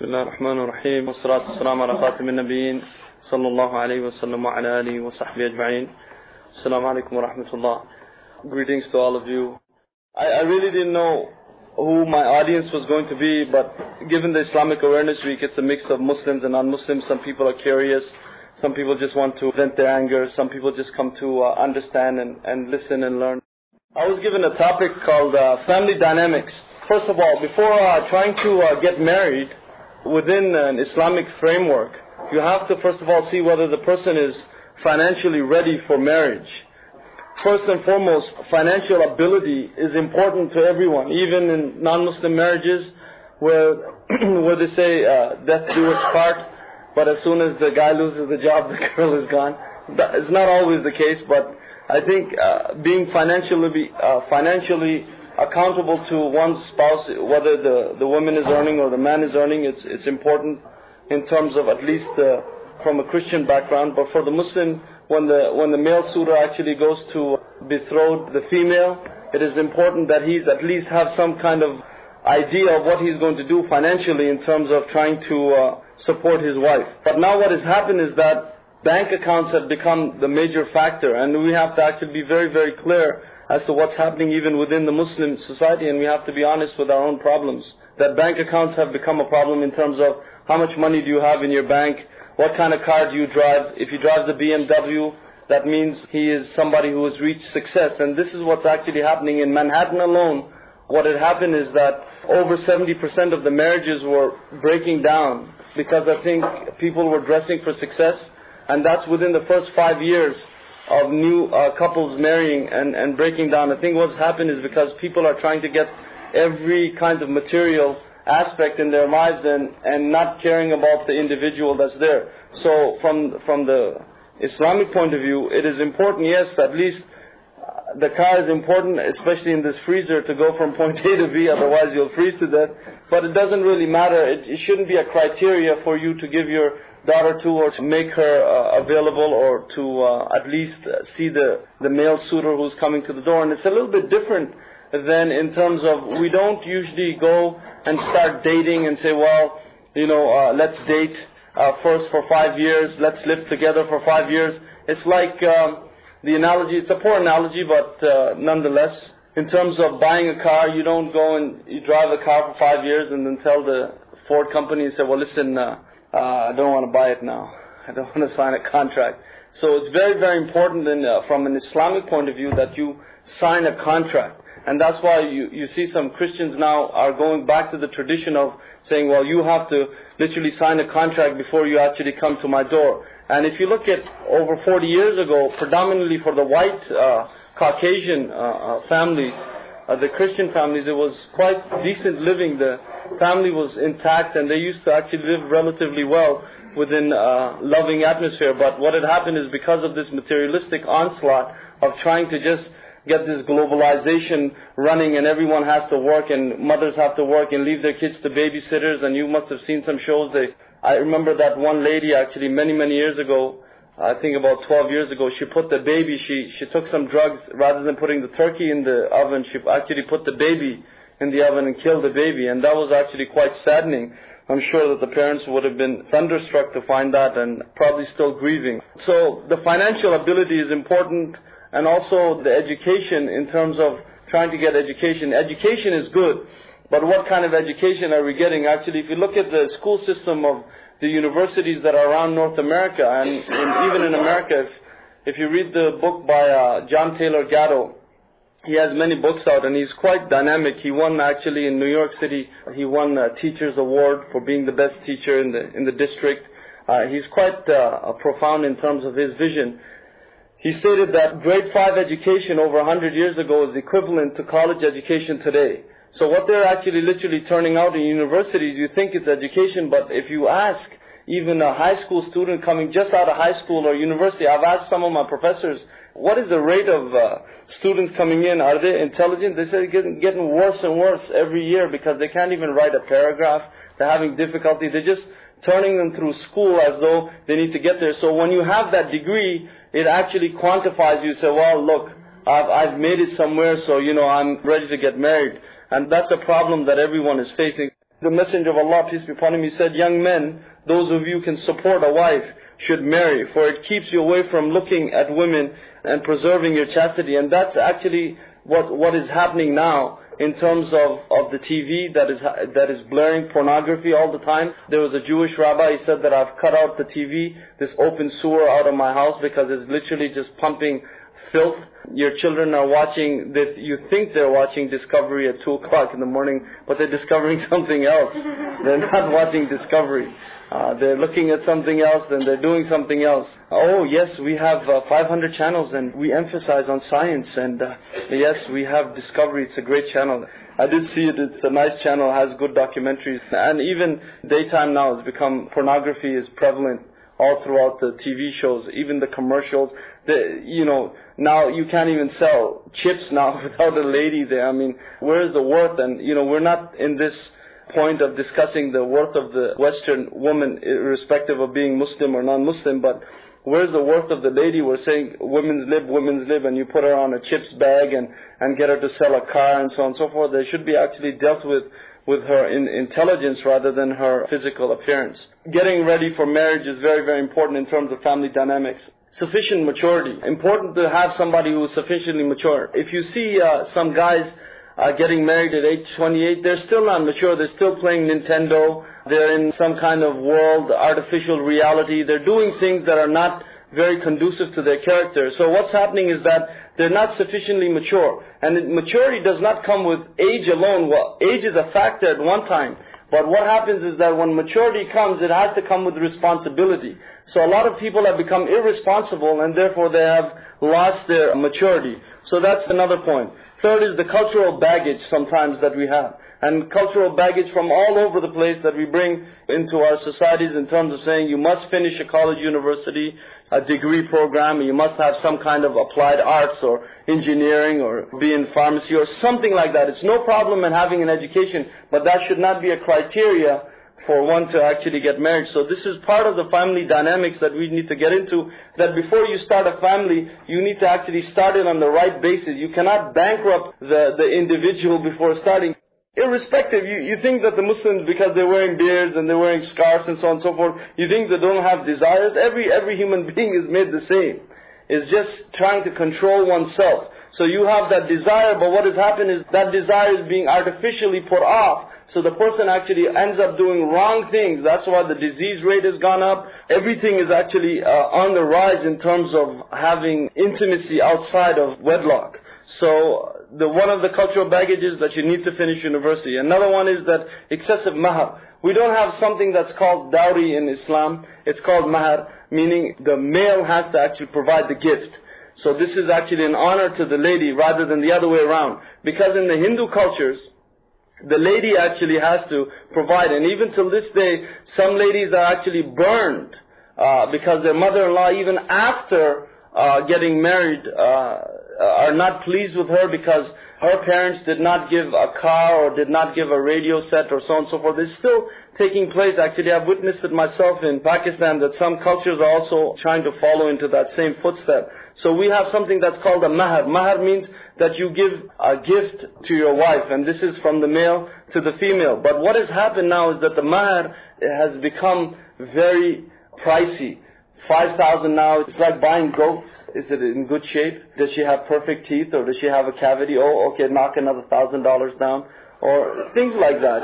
بسم الله الرحمن الرحيم والصلاة والسلام على خاتم النبيين صلى الله عليه وسلم وعلى آله وصحبه أجمعين. Assalamu alaikum wa rahmatullah. Greetings to all of you. I really didn't know who my audience was going to be, but given the Islamic Awareness Week, it's a mix of Muslims and non-Muslims. Some people are curious, some people just want to vent their anger, some people just come to understand and listen and learn. I was given a topic called family dynamics. First of all, before trying to get married within an Islamic framework, you have to first of all see whether the person is financially ready for marriage. First and foremost, financial ability is important to everyone, even in non-Muslim marriages where they say death do us part, but as soon as the guy loses the job, the girl is gone. It's not always the case, but I think being financially accountable to one's spouse, whether the woman is earning or the man is earning, it's important in terms of at least from a Christian background. But for the Muslim, when the male suitor actually goes to betroth the female, it is important that he's at least have some kind of idea of what he's going to do financially in terms of trying to support his wife. But now what has happened is that bank accounts have become the major factor, and we have to actually be very, very clear as to what's happening even within the Muslim society, and we have to be honest with our own problems. That bank accounts have become a problem in terms of how much money do you have in your bank, what kind of car do you drive. If he drives a BMW, that means he is somebody who has reached success. And this is what's actually happening in Manhattan alone. What had happened is that over 70% of the marriages were breaking down because I think people were dressing for success, and that's within the first 5 years of new couples marrying and breaking down. I think what's happened is because people are trying to get every kind of material aspect in their lives and not caring about the individual that's there. So from the Islamic point of view, it is important, yes, at least the car is important, especially in this freezer, to go from point A to B, otherwise you'll freeze to death. But it doesn't really matter. It shouldn't be a criteria for you to give your daughter to, or to make her available, or to at least see the male suitor who's coming to the door. And it's a little bit different than in terms of, we don't usually go and start dating and say, well, let's date first for 5 years, let's live together for 5 years. It's like the analogy, it's a poor analogy, but nonetheless, in terms of buying a car, you don't go and you drive a car for 5 years and then tell the Ford company and say, well, listen, I don't want to buy it now. I don't want to sign a contract. So it's very, very important from an Islamic point of view that you sign a contract. And that's why you see some Christians now are going back to the tradition of saying, well, you have to literally sign a contract before you actually come to my door. And if you look at over 40 years ago, predominantly for the white Caucasian families, the Christian families, it was quite decent living. The family was intact and they used to actually live relatively well within a loving atmosphere. But what had happened is, because of this materialistic onslaught of trying to just get this globalization running, and everyone has to work, and mothers have to work and leave their kids to babysitters, and you must have seen some shows. I remember that one lady actually many, many years ago, I think about 12 years ago, she put the baby, she took some drugs, rather than putting the turkey in the oven, she actually put the baby in the oven and killed the baby, and that was actually quite saddening. I'm sure that the parents would have been thunderstruck to find that, and probably still grieving. So the financial ability is important, and also the education in terms of trying to get education. Education is good, but what kind of education are we getting? Actually, if you look at the school system of the universities that are around North America, and even in America, if you read the book by John Taylor Gatto, he has many books out and he's quite dynamic. He won actually in New York City, he won a Teacher's Award for being the best teacher in the district. He's quite profound in terms of his vision. He stated that grade 5 education over 100 years ago is equivalent to college education today. So what they're actually literally turning out in universities, you think it's education, but if you ask even a high school student coming just out of high school or university, I've asked some of my professors, what is the rate of students coming in? Are they intelligent? They say it's getting worse and worse every year because they can't even write a paragraph. They're having difficulty. They're just turning them through school as though they need to get there. So when you have that degree, it actually quantifies you. Say, well, look, I've made it somewhere, so I'm ready to get married. And that's a problem that everyone is facing. The Messenger of Allah, peace be upon him, he said, young men, those of you who can support a wife should marry, for it keeps you away from looking at women and preserving your chastity. And that's actually what is happening now in terms of the TV that is blaring pornography all the time. There was a Jewish rabbi, he said that I've cut out the TV, this open sewer out of my house because it's literally just pumping filth. Your children are watching, that you think they're watching Discovery at 2 o'clock in the morning, but they're discovering something else. They're not watching Discovery. They're looking at something else and they're doing something else. Oh yes, we have 500 channels and we emphasize on science, and yes, we have Discovery, it's a great channel. I did see it, it's a nice channel, has good documentaries, and even daytime now has become, pornography is prevalent all throughout the TV shows, even the commercials. Now you can't even sell chips now without a lady there. I mean, where is the worth? And we're not in this point of discussing the worth of the Western woman, irrespective of being Muslim or non-Muslim, but where's the worth of the lady? We're saying women's lib, and you put her on a chips bag and get her to sell a car and so on and so forth. They should be actually dealt with her intelligence rather than her physical appearance. Getting ready for marriage is very, very important in terms of family dynamics. Sufficient maturity. Important to have somebody who is sufficiently mature. If you see some guys getting married at age 28, they're still not mature. They're still playing Nintendo. They're in some kind of world, artificial reality. They're doing things that are not very conducive to their character. So what's happening is that they're not sufficiently mature. And maturity does not come with age alone. Well, age is a factor at one time. But what happens is that when maturity comes, it has to come with responsibility. So a lot of people have become irresponsible and therefore they have lost their maturity. So that's another point. Third is the cultural baggage sometimes that we have. And cultural baggage from all over the place that we bring into our societies in terms of saying you must finish a college, university, a degree program, you must have some kind of applied arts or engineering or be in pharmacy or something like that. It's no problem in having an education, but that should not be a criteria for one to actually get married. So this is part of the family dynamics that we need to get into, that before you start a family, you need to actually start it on the right basis. You cannot bankrupt the individual before starting. Irrespective, you think that the Muslims, because they're wearing beards and they're wearing scarves and so on and so forth, you think they don't have desires? Every human being is made the same. It's just trying to control oneself. So you have that desire, but what has happened is that desire is being artificially put off. So the person actually ends up doing wrong things. That's why the disease rate has gone up. Everything is actually on the rise in terms of having intimacy outside of wedlock. So one of the cultural baggages that you need to finish university. Another one is that excessive mahar. We don't have something that's called dowry in Islam. It's called mahar, meaning the male has to actually provide the gift. So this is actually an honor to the lady rather than the other way around. Because in the Hindu cultures, the lady actually has to provide. And even till this day, some ladies are actually burned because their mother-in-law, even after getting married, are not pleased with her because her parents did not give a car or did not give a radio set or so on and so forth. It's still taking place. Actually, I've witnessed it myself in Pakistan that some cultures are also trying to follow into that same footstep. So we have something that's called a mahar. Mahar means that you give a gift to your wife, and this is from the male to the female. But what has happened now is that the mahar has become very pricey. 5,000 now, it's like buying goats. Is it in good shape? Does she have perfect teeth or does she have a cavity? Oh, okay, knock another $1,000 down. Or things like that,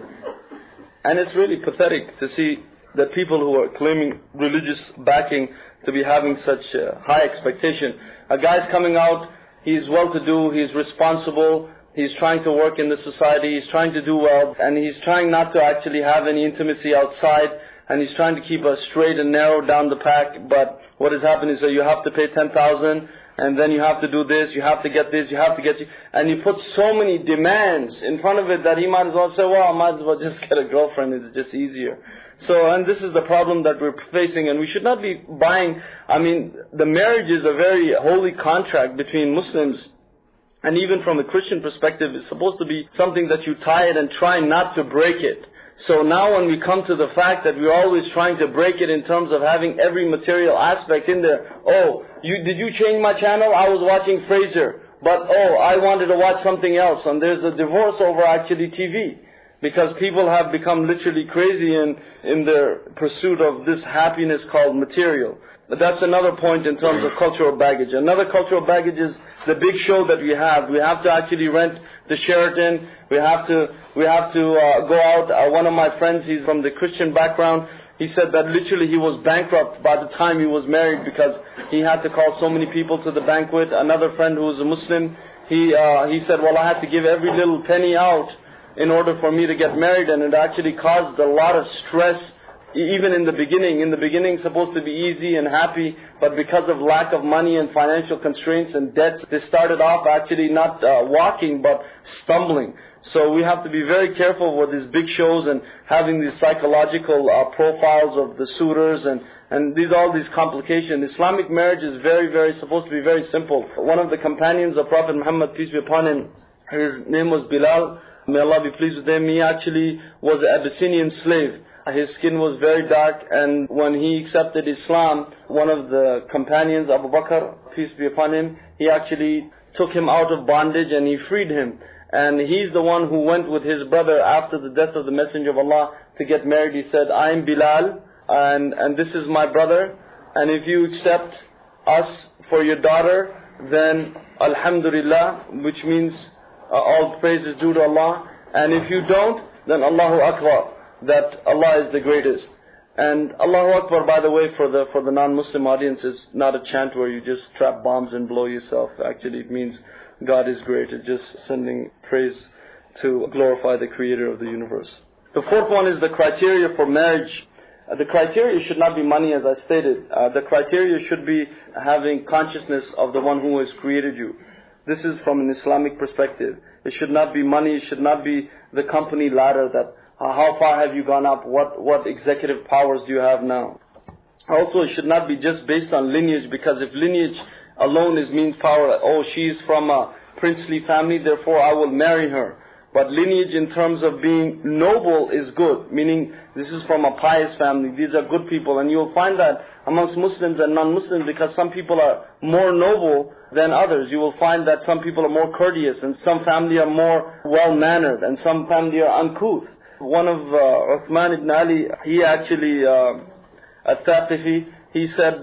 And it's really pathetic to see that people who are claiming religious backing to be having such high expectation. A guy's coming out, he's well-to-do, he's responsible, he's trying to work in the society, he's trying to do well, and he's trying not to actually have any intimacy outside, and he's trying to keep a straight and narrow down the pack. But what has happened is that you have to pay 10,000, and then you have to do this, you have to get this, you have to get... And you put so many demands in front of it that he might as well say, well, I might as well just get a girlfriend, it's just easier. So, and this is the problem that we're facing, and we should not be buying... the marriage is a very holy contract between Muslims, and even from a Christian perspective, it's supposed to be something that you tie it and try not to break it. So now when we come to the fact that we're always trying to break it in terms of having every material aspect in there. Oh, did you change my channel? I was watching Fraser. But I wanted to watch something else. And there's a divorce over actually TV. Because people have become literally crazy in their pursuit of this happiness called material. But that's another point in terms of cultural baggage. Another cultural baggage is the big show that we have. We have to actually rent the Sheraton. We have to go out. One of my friends, he's from the Christian background. He said that literally he was bankrupt by the time he was married because he had to call so many people to the banquet. Another friend who was a Muslim, he said, well, I had to give every little penny out in order for me to get married, and it actually caused a lot of stress. Even in the beginning. In the beginning, supposed to be easy and happy, but because of lack of money and financial constraints and debts, they started off actually not walking, but stumbling. So we have to be very careful with these big shows and having these psychological profiles of the suitors and all these complications. Islamic marriage is very supposed to be very simple. One of the companions of Prophet Muhammad, peace be upon him, his name was Bilal. May Allah be pleased with him. He actually was an Abyssinian slave. His skin was very dark, and when he accepted Islam, one of the companions, Abu Bakr, peace be upon him, he actually took him out of bondage and he freed him. And he's the one who went with his brother after the death of the Messenger of Allah to get married. He said, I am Bilal, and this is my brother, and if you accept us for your daughter, then Alhamdulillah, which means all praise is due to Allah. And if you don't, then Allahu Akbar, that Allah is the greatest. And Allahu Akbar, by the way, for the non-Muslim audience, is not a chant where you just trap bombs and blow yourself. Actually, it means God is great. It's just sending praise to glorify the Creator of the universe. The fourth one is the criteria for marriage. The criteria should not be money, as I stated. The criteria should be having consciousness of the one who has created you. This is from an Islamic perspective. It should not be money. It should not be the company ladder that how far have you gone up? What executive powers do you have now? Also, it should not be just based on lineage, because if lineage alone means power, oh, she's from a princely family, therefore I will marry her. But lineage in terms of being noble is good, meaning this is from a pious family, these are good people. And you'll find that amongst Muslims and non-Muslims, because some people are more noble than others. You will find that some people are more courteous, and some family are more well-mannered, and some family are uncouth. One of Uthman ibn Ali, he actually, At-Taqifi, he said,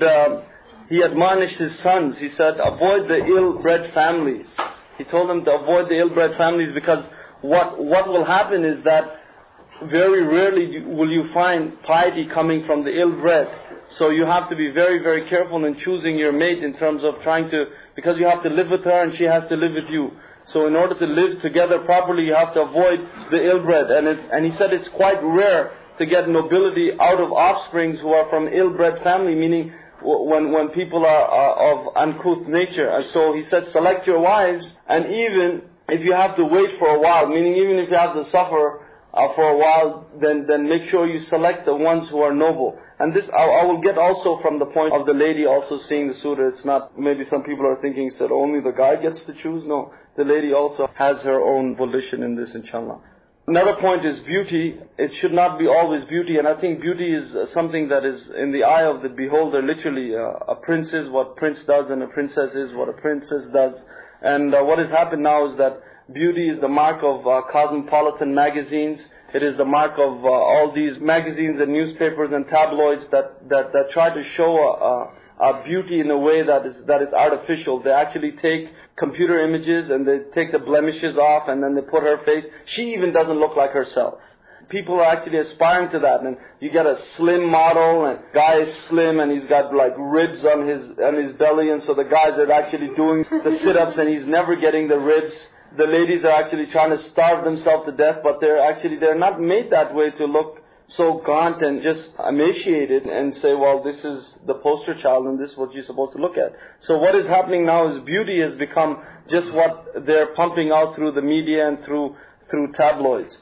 he admonished his sons. He said, avoid the ill-bred families. He told them to avoid the ill-bred families, because what will happen is that very rarely will you find piety coming from the ill-bred. So you have to be very careful in choosing your mate in terms of trying to, because you have to live with her and she has to live with you. So in order to live together properly, you have to avoid the ill-bred. And he said it's quite rare to get nobility out of offsprings who are from ill-bred family, meaning when people are of uncouth nature. And so he said, select your wives, and even if you have to wait for a while, meaning even if you have to suffer for a while, then make sure you select the ones who are noble. And this I will get also from the point of the lady also seeing the suitor. It's not, maybe some people are thinking, said only the guy gets to choose. No, the lady also has her own volition in this, inshallah. Another point is beauty. It should not be always beauty, and I think beauty is something that is in the eye of the beholder. Literally, a prince is what prince does, and a princess is what a princess does. And what has happened now is that beauty is the mark of cosmopolitan magazines. It is the mark of all these magazines and newspapers and tabloids that try to show a beauty in a way that is artificial. They actually take computer images and they take the blemishes off, and then they put her face. She even doesn't look like herself. People are actually aspiring to that, and you get a slim model, and guy is slim and he's got like ribs on his belly, and so the guys are actually doing the sit-ups and he's never getting the ribs. The ladies are actually trying to starve themselves to death, but they're not made that way to look so gaunt and just emaciated and say, well, this is the poster child and this is what you're supposed to look at. So what is happening now is beauty has become just what they're pumping out through the media and through tabloids.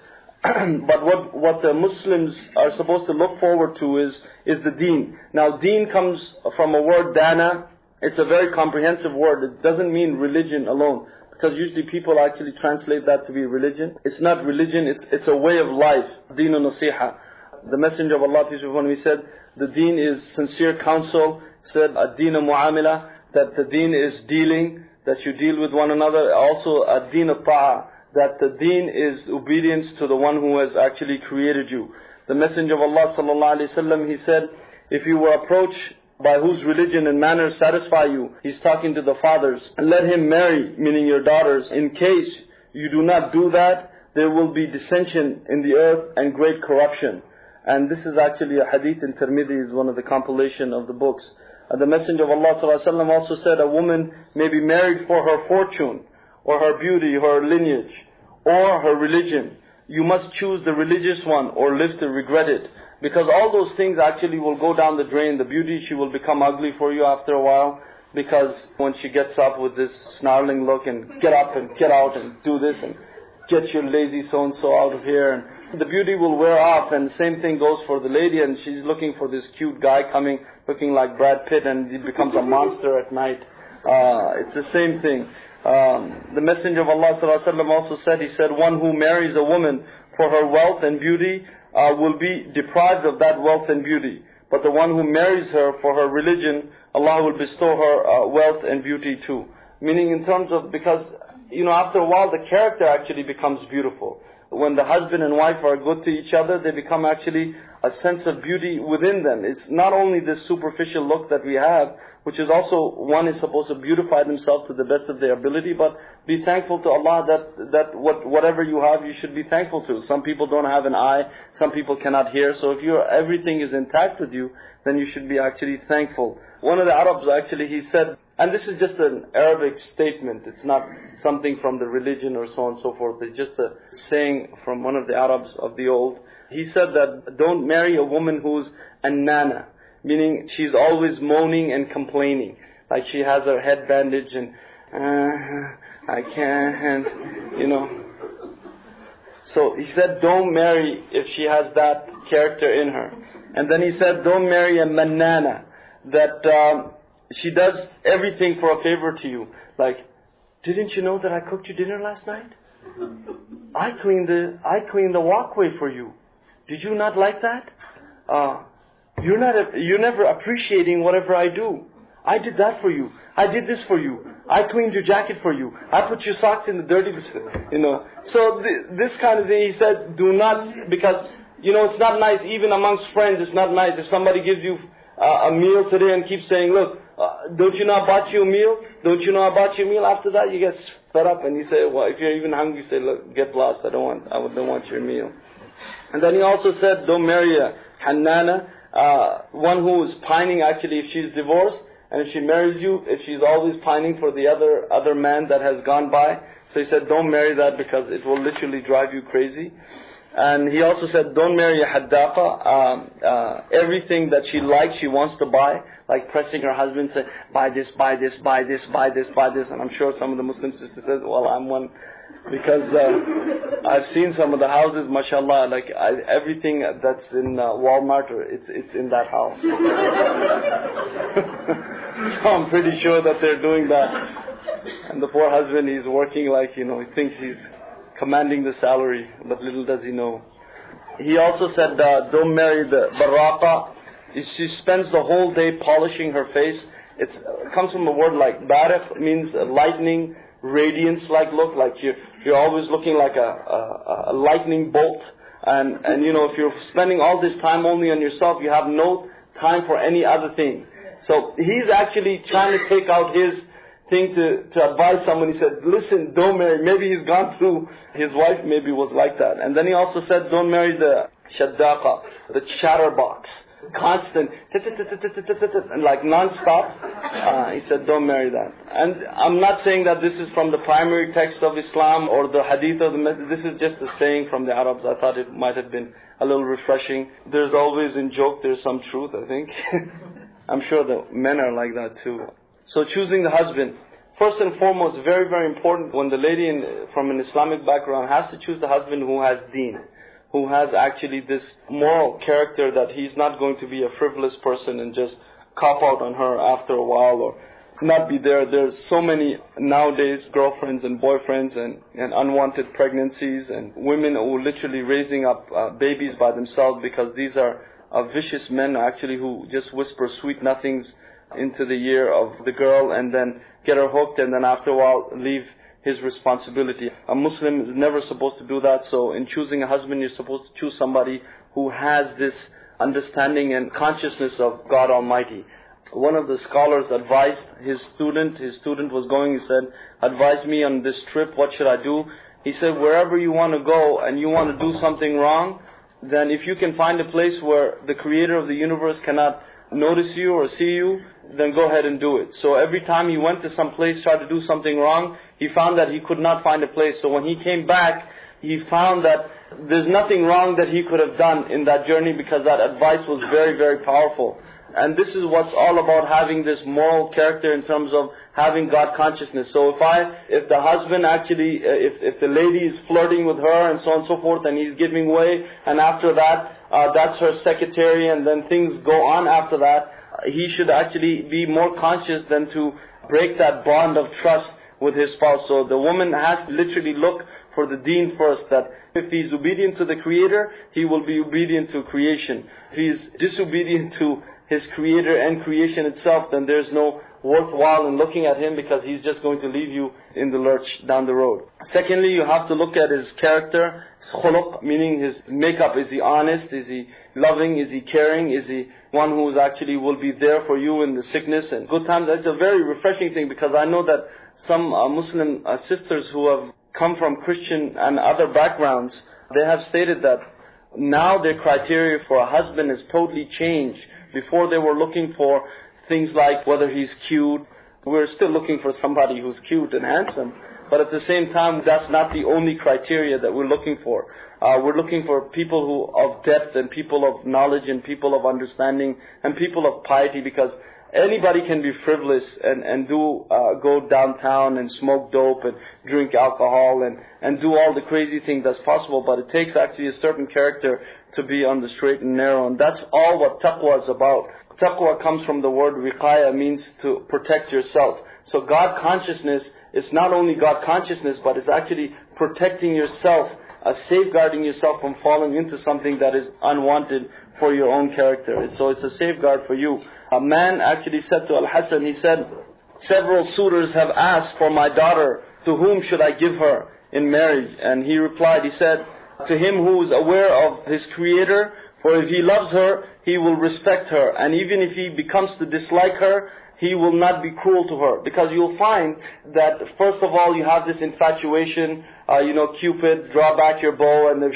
But what the Muslims are supposed to look forward to is the deen. Now deen comes from a word dana. It's a very comprehensive word. It doesn't mean religion alone, because usually people actually translate that to be religion. It's not religion, it's a way of life. Deen nasiha. The Messenger of Allah, peace be upon him, he said, the deen is sincere counsel. Said, ad-deen mu'amila, that the deen is dealing, that you deal with one another. Also, ad-deen ta'a, that the deen is obedience to the one who has actually created you. The Messenger of Allah sallallahu alaihi wasallam, he said, if you were approached by whose religion and manners satisfy you, he's talking to the fathers, let him marry, meaning your daughters. In case you do not do that, there will be dissension in the earth and great corruption. And this is actually a hadith in Tirmidhi, is one of the compilation of the books. The Messenger of Allah sallallahu alaihi wasallam also said, a woman may be married for her fortune, or her beauty, her lineage, or her religion. You must choose the religious one or live to regret it. Because all those things actually will go down the drain. The beauty, she will become ugly for you after a while. Because when she gets up with this snarling look and get up and get out and do this and get your lazy so-and-so out of here. And the beauty will wear off, and the same thing goes for the lady, and she's looking for this cute guy coming, looking like Brad Pitt, and he becomes a monster at night. It's the same thing. The Messenger of Allah sallallahu alaihi wasallam also said, he said, one who marries a woman for her wealth and beauty will be deprived of that wealth and beauty. But the one who marries her for her religion, Allah will bestow her wealth and beauty too. Meaning in terms of, because after a while the character actually becomes beautiful. When the husband and wife are good to each other, they become actually a sense of beauty within them. It's not only this superficial look that we have, which is also, one is supposed to beautify themselves to the best of their ability, but be thankful to Allah that whatever you have, you should be thankful to. Some people don't have an eye, some people cannot hear, so if everything is intact with you, then you should be actually thankful. One of the Arabs actually, he said, and this is just an Arabic statement, it's not something from the religion or so on and so forth, it's just a saying from one of the Arabs of the old. He said that don't marry a woman who's an nana, meaning she's always moaning and complaining. Like she has her head bandaged and, I can't, So he said don't marry if she has that character in her. And then he said don't marry a manana, that she does everything for a favor to you. Like, didn't you know that I cooked you dinner last night? I cleaned the walkway for you. Did you not like that? You're never appreciating whatever I do. I did that for you. I did this for you. I cleaned your jacket for you. I put your socks in the dirty, So this kind of thing, he said, do not, because, it's not nice, even amongst friends, it's not nice. If somebody gives you a meal today and keeps saying, look, don't you know I bought you a meal? Don't you know I bought you a meal? After that, you get fed up and you say, well, if you're even hungry, you say, look, get lost. I don't want your meal. And then he also said, don't marry a Hannana, one who is pining actually if she's divorced, and if she marries you, if she's always pining for the other man that has gone by. So he said, don't marry that because it will literally drive you crazy. And he also said, don't marry a haddaqa. Everything that she likes, she wants to buy, like pressing her husband, say, buy this, buy this, buy this, buy this, buy this. And I'm sure some of the Muslim sisters said, well, I'm one. Because I've seen some of the houses, mashallah, like everything that's in Walmart, it's in that house. So I'm pretty sure that they're doing that. And the poor husband, he's working like, he thinks he's commanding the salary, but little does he know. He also said, don't marry the baraqa. She spends the whole day polishing her face. It comes from a word like bariq, means lightning, radiance-like look, like you're always looking like a lightning bolt. And if you're spending all this time only on yourself, you have no time for any other thing. So he's actually trying to take out his thing to advise someone. He said, listen, don't marry. Maybe he's gone through, his wife maybe was like that. And then he also said, don't marry the shaddaqa, the chatterbox. Constant, and like non-stop. He said, don't marry that. And I'm not saying that this is from the primary text of Islam or the hadith of the Messenger. This is just a saying from the Arabs. I thought it might have been a little refreshing. There's always in joke, there's some truth, I think. I'm sure the men are like that too. So choosing the husband. First and foremost, very, very important when the lady from an Islamic background has to choose the husband who has deen, who has actually this moral character that he's not going to be a frivolous person and just cop out on her after a while or not be there. There's so many nowadays girlfriends and boyfriends and unwanted pregnancies and women who are literally raising up babies by themselves because these are vicious men actually who just whisper sweet nothings into the ear of the girl and then get her hooked and then after a while leave his responsibility. A Muslim is never supposed to do that. So in choosing a husband, you're supposed to choose somebody who has this understanding and consciousness of God Almighty. One of the scholars advised his student was going, he said, advise me on this trip, what should I do? He said, wherever you want to go and you want to do something wrong, then if you can find a place where the creator of the universe cannot notice you or see you, then go ahead and do it. So every time he went to some place, tried to do something wrong, he found that he could not find a place. So when he came back, he found that there's nothing wrong that he could have done in that journey, because that advice was very, very powerful. And this is what's all about, having this moral character in terms of having God consciousness. So if the husband actually, if the lady is flirting with her and so on and so forth, and he's giving way, and after that, that's her secretary, and then things go on after that, he should actually be more conscious than to break that bond of trust with his spouse. So the woman has to literally look for the deen first, that if he's obedient to the Creator, he will be obedient to creation. If he's disobedient to his Creator and creation itself, then there's no worthwhile in looking at him, because he's just going to leave you in the lurch down the road. Secondly, you have to look at his character, his khuluq, meaning his makeup. Is he honest? Is he loving? Is he caring? Is he one who actually will be there for you in the sickness and good times? That's a very refreshing thing, because I know that some Muslim sisters who have come from Christian and other backgrounds, they have stated that now their criteria for a husband has totally changed. Before they were looking for things like whether he's cute. We're still looking for somebody who's cute and handsome, but at the same time, that's not the only criteria that we're looking for. We're looking for people who of depth, and people of knowledge, and people of understanding, and people of piety, because anybody can be frivolous and go downtown and smoke dope and drink alcohol and do all the crazy things that's possible, but it takes actually a certain character to be on the straight and narrow, and that's all what taqwa is about. Taqwa comes from the word wiqaya, means to protect yourself. So God consciousness is not only God consciousness, but it's actually protecting yourself, safeguarding yourself from falling into something that is unwanted for your own character. So it's a safeguard for you. A man actually said to Al-Hasan, he said, several suitors have asked for my daughter, to whom should I give her in marriage? And he replied, he said, to him who is aware of his Creator, for if he loves her, he will respect her. And even if he becomes to dislike her, he will not be cruel to her. Because you'll find that, first of all, you have this infatuation, Cupid, draw back your bow, and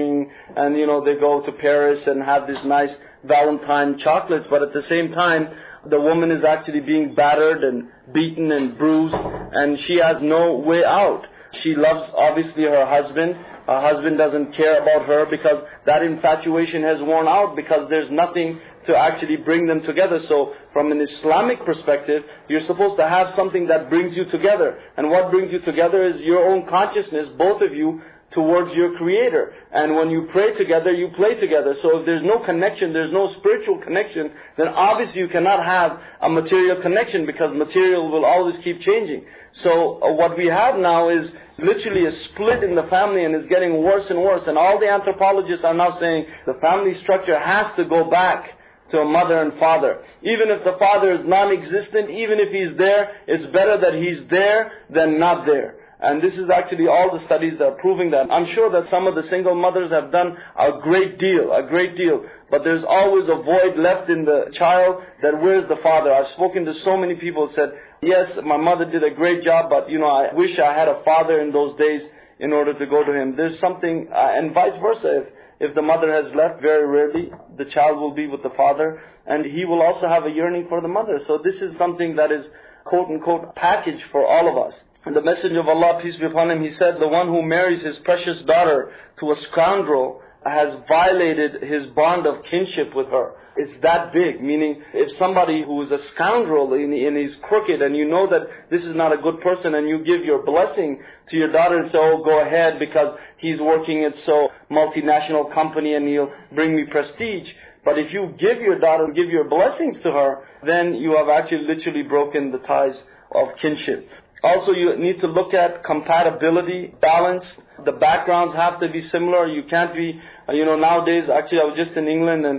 they go to Paris and have this nice Valentine chocolates. But at the same time, the woman is actually being battered and beaten and bruised, and she has no way out. She loves, obviously, her husband. Her husband doesn't care about her, because that infatuation has worn out, because there's nothing to actually bring them together. So from an Islamic perspective, you're supposed to have something that brings you together. And what brings you together is your own consciousness, both of you, towards your Creator. And when you pray together, you play together. So if there's no connection, there's no spiritual connection, then obviously you cannot have a material connection, because material will always keep changing. So what we have now is literally a split in the family, and it's getting worse and worse. And all the anthropologists are now saying the family structure has to go back to a mother and father. Even if the father is non-existent, even if he's there, it's better that he's there than not there. And this is actually all the studies that are proving that. I'm sure that some of the single mothers have done a great deal. But there's always a void left in the child, that where's the father? I've spoken to so many people who said, yes, my mother did a great job, but I wish I had a father in those days in order to go to him. There's something, and vice versa. If the mother has left, very rarely, the child will be with the father, and he will also have a yearning for the mother. So this is something that is, quote unquote, packaged for all of us. And the Messenger of Allah, peace be upon him, he said, the one who marries his precious daughter to a scoundrel has violated his bond of kinship with her. It's that big, meaning if somebody who is a scoundrel and he's crooked, and you know that this is not a good person, and you give your blessing to your daughter and say, oh, go ahead, because he's working at so multinational company and he'll bring me prestige. But if you give your daughter, give your blessings to her, then you have actually literally broken the ties of kinship. Also, you need to look at compatibility, balance. The backgrounds have to be similar. You can't be, nowadays, actually I was just in England, and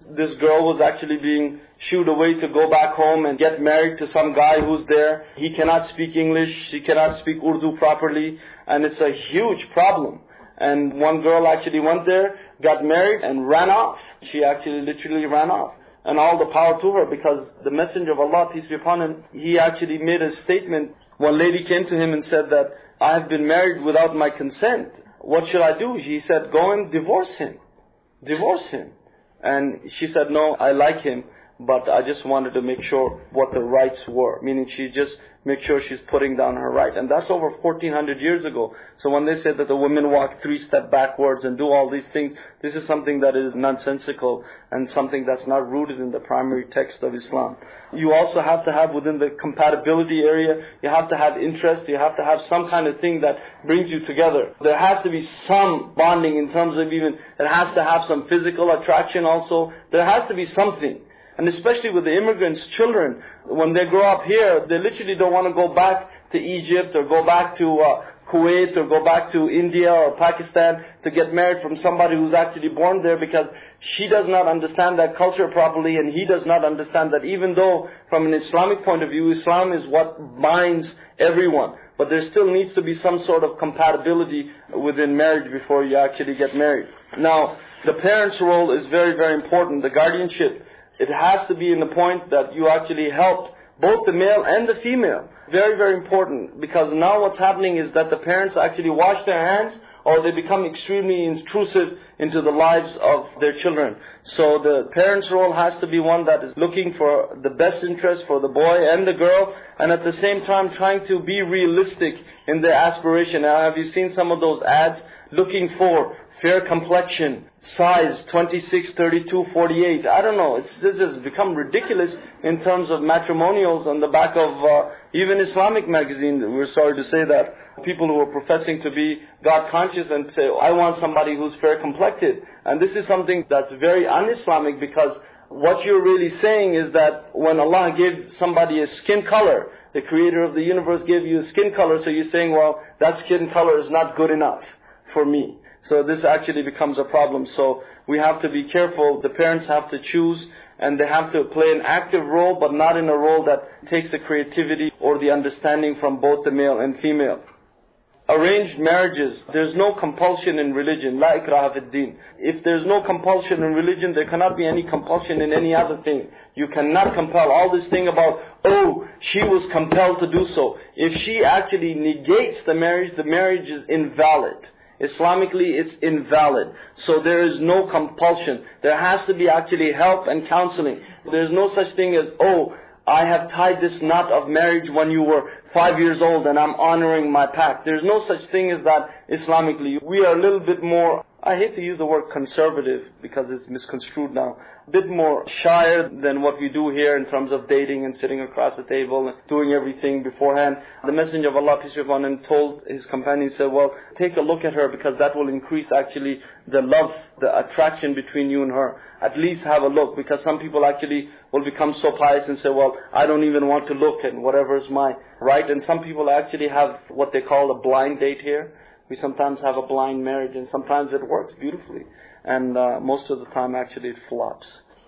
this girl was actually being shooed away to go back home and get married to some guy who's there. He cannot speak English, she cannot speak Urdu properly, and it's a huge problem. And one girl actually went there, got married, and ran off. She actually literally ran off. And all the power to her, because the Messenger of Allah, peace be upon him, he actually made a statement. One lady came to him and said that, I have been married without my consent. What should I do? He said, go and divorce him. Divorce him. And she said, no, I like him, but I just wanted to make sure what the rights were. Meaning she just make sure she's putting down her right. And that's over 1400 years ago. So when they say that the women walk 3 steps backwards and do all these things, this is something that is nonsensical and something that's not rooted in the primary text of Islam. You also have to have within the compatibility area, you have to have interest, you have to have some kind of thing that brings you together. There has to be some bonding in terms of even, it has to have some physical attraction also. There has to be something. And especially with the immigrants' children, when they grow up here, they literally don't want to go back to Egypt or go back to Kuwait or go back to India or Pakistan to get married from somebody who's actually born there, because she does not understand that culture properly, and he does not understand that even though from an Islamic point of view, Islam is what binds everyone. But there still needs to be some sort of compatibility within marriage before you actually get married. Now, the parent's role is very, very important. The guardianship, it has to be in the point that you actually help both the male and the female. Very, very important, because now what's happening is that the parents actually wash their hands, or they become extremely intrusive into the lives of their children. So the parent's role has to be one that is looking for the best interest for the boy and the girl, and at the same time trying to be realistic in their aspiration. Now, have you seen some of those ads looking for fair complexion, size 26, 32, 48. I don't know. This has become ridiculous in terms of matrimonials on the back of even Islamic magazine. We're sorry to say that. People who are professing to be God conscious and say, I want somebody who's fair complected. And this is something that's very un-Islamic, because what you're really saying is that when Allah gave somebody a skin color, the creator of the universe gave you a skin color, so you're saying, well, that skin color is not good enough for me. So this actually becomes a problem. So we have to be careful. The parents have to choose, and they have to play an active role, but not in a role that takes the creativity or the understanding from both the male and female. Arranged marriages, there's no compulsion in religion. La ikraha fid din. If there's no compulsion in religion, there cannot be any compulsion in any other thing. You cannot compel. All this thing about, oh, she was compelled to do so. If she actually negates the marriage is invalid. Islamically, it's invalid. So there is no compulsion. There has to be actually help and counseling. There's no such thing as, oh, I have tied this knot of marriage when you were 5 years old and I'm honoring my pact. There's no such thing as that Islamically. We are a little bit more, I hate to use the word conservative because it's misconstrued now, a bit more shyer than what we do here in terms of dating and sitting across the table and doing everything beforehand. The Messenger of Allah, peace be upon him, told his companions, said, well, take a look at her, because that will increase actually the love, the attraction between you and her. At least have a look, because some people actually will become so pious and say, well, I don't even want to look, and whatever is my right. And some people actually have what they call a blind date here. We sometimes have a blind marriage, and sometimes it works beautifully. And most of the time actually it flops.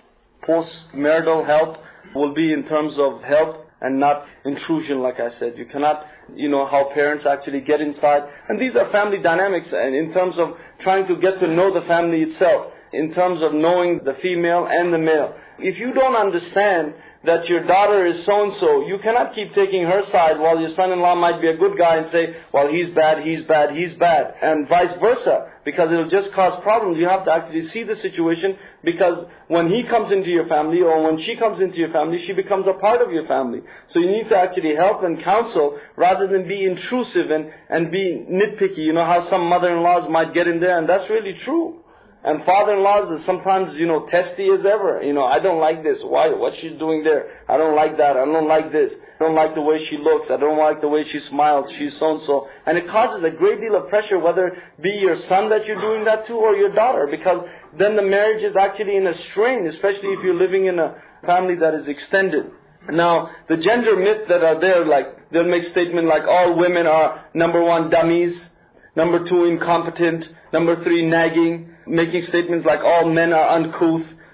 Post-marital help will be in terms of help and not intrusion, like I said. You cannot, how parents actually get inside. And these are family dynamics, and in terms of trying to get to know the family itself, in terms of knowing the female and the male. If you don't understand that your daughter is so-and-so, you cannot keep taking her side while your son-in-law might be a good guy and say, well, he's bad, he's bad, he's bad, and vice versa, because it'll just cause problems. You have to actually see the situation, because when he comes into your family or when she comes into your family, she becomes a part of your family. So you need to actually help and counsel rather than be intrusive and be nitpicky. You know how some mother-in-laws might get in there, and that's really true. And father-in-laws are sometimes, testy as ever. I don't like this. Why? What she's doing there? I don't like that. I don't like this. I don't like the way she looks. I don't like the way she smiles. She's so-and-so. And it causes a great deal of pressure, whether it be your son that you're doing that to or your daughter, because then the marriage is actually in a strain, especially if you're living in a family that is extended. Now, the gender myths that are there, like, they'll make statements like all women are, number 1, dummies, number 2, incompetent, number 3, nagging, making statements like all men are uncouth,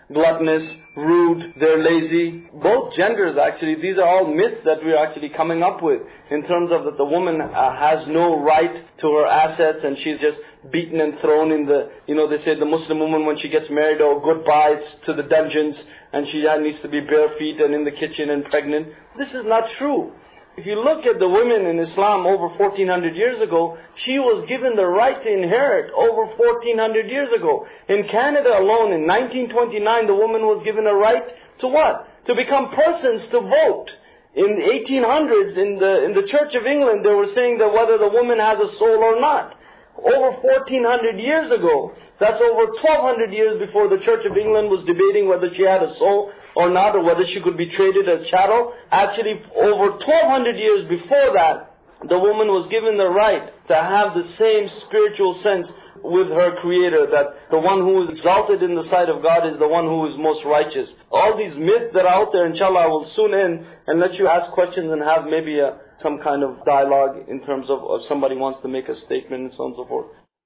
gluttonous, rude, they're lazy. Both genders actually, these are all myths that we're actually coming up with in terms of that the woman has no right to her assets and she's just beaten and thrown in the, they say the Muslim woman when she gets married, goodbyes to the dungeons and she needs to be bare feet and in the kitchen and pregnant. This is not true. If you look at the women in Islam over 1400 years ago, she was given the right to inherit over 1400 years ago. In Canada alone, in 1929, the woman was given a right to what? To become persons to vote. In the 1800s, in the Church of England, they were saying that whether the woman has a soul or not. Over 1400 years ago, that's over 1200 years before the Church of England was debating whether she had a soul or not, or whether she could be traded as chattel. Actually, over 1200 years before that, the woman was given the right to have the same spiritual sense with her Creator, that the one who is exalted in the sight of God is the one who is most righteous. All these myths that are out there, inshallah, I will soon end and let you ask questions and have maybe some kind of dialogue in terms of if somebody wants to make a statement and so on and so forth.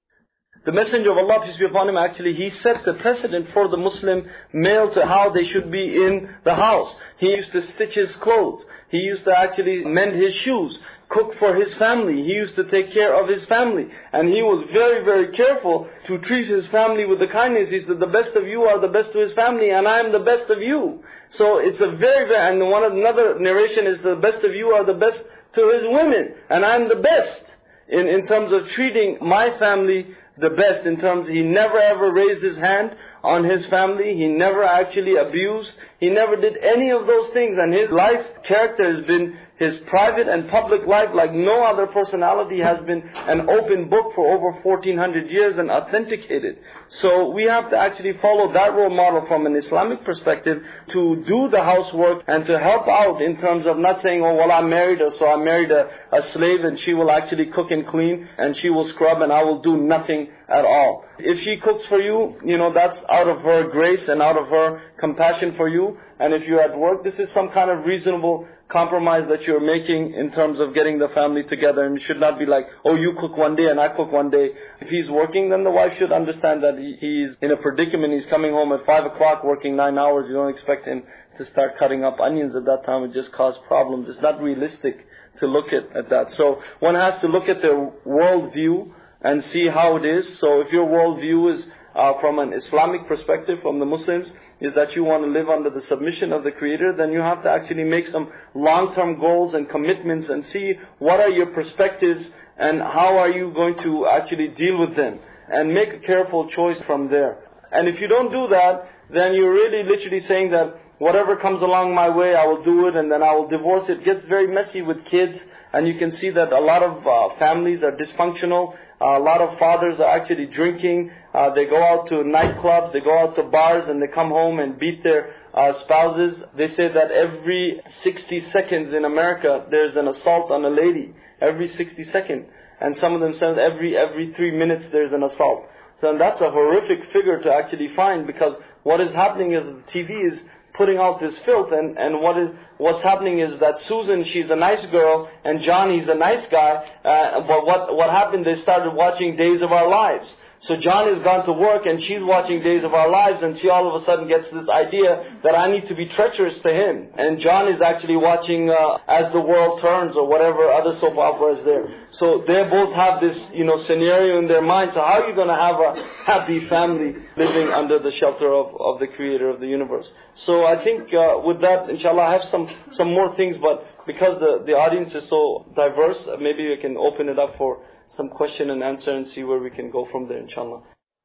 The Messenger of Allah, peace be upon him, actually, he set the precedent for the Muslim male to how they should be in the house. He used to stitch his clothes. He used to actually mend his shoes, cook for his family. He used to take care of his family. And he was very, very careful to treat his family with the kindness. He said, the best of you are the best to his family, and I am the best of you. So it's a very, very, and another narration is the best of you are the best to his women, and I am the best in terms of treating my family the best, in terms he never ever raised his hand on his family, he never actually abused, he never did any of those things, and his life character has been his private and public life like no other personality has been an open book for over 1400 years and authenticated. So we have to actually follow that role model from an Islamic perspective to do the housework and to help out in terms of not saying, oh well, I'm married, so I married a slave and she will actually cook and clean and she will scrub and I will do nothing at all. If she cooks for you, that's out of her grace and out of her compassion for you. And if you're at work, this is some kind of reasonable compromise that you're making in terms of getting the family together. And it should not be like, oh, you cook one day and I cook one day. If he's working, then the wife should understand that he's in a predicament. He's coming home at 5 o'clock working 9 hours. You don't expect him to start cutting up onions at that time. It just causes problems. It's not realistic to look at that. So one has to look at their worldview and see how it is. So if your worldview is from an Islamic perspective, from the Muslims, is that you want to live under the submission of the Creator, then you have to actually make some long-term goals and commitments and see what are your perspectives and how are you going to actually deal with them, and make a careful choice from there. And if you don't do that, then you're really literally saying that whatever comes along my way, I will do it and then I will divorce it. It gets very messy with kids, and you can see that a lot of families are dysfunctional. A lot of fathers are actually drinking. They go out to nightclubs, they go out to bars, and they come home and beat their spouses. They say that every 60 seconds in America, there's an assault on a lady. Every 60 seconds. And some of them say every 3 minutes there's an assault. So that's a horrific figure to actually find, because what is happening is the TV is putting out this filth, and what's happening is that Susan, she's a nice girl, and John, he's a nice guy, but what happened, they started watching Days of Our Lives. So John has gone to work and she's watching Days of Our Lives, and she all of a sudden gets this idea that I need to be treacherous to him. And John is actually watching As the World Turns or whatever other soap opera is there. So they both have this, scenario in their mind. So how are you going to have a happy family living under the shelter of the Creator of the universe? So I think with that, inshallah, I have some more things, but because the audience is so diverse, maybe we can open it up for some question and answer and see where we can go from there, inshallah.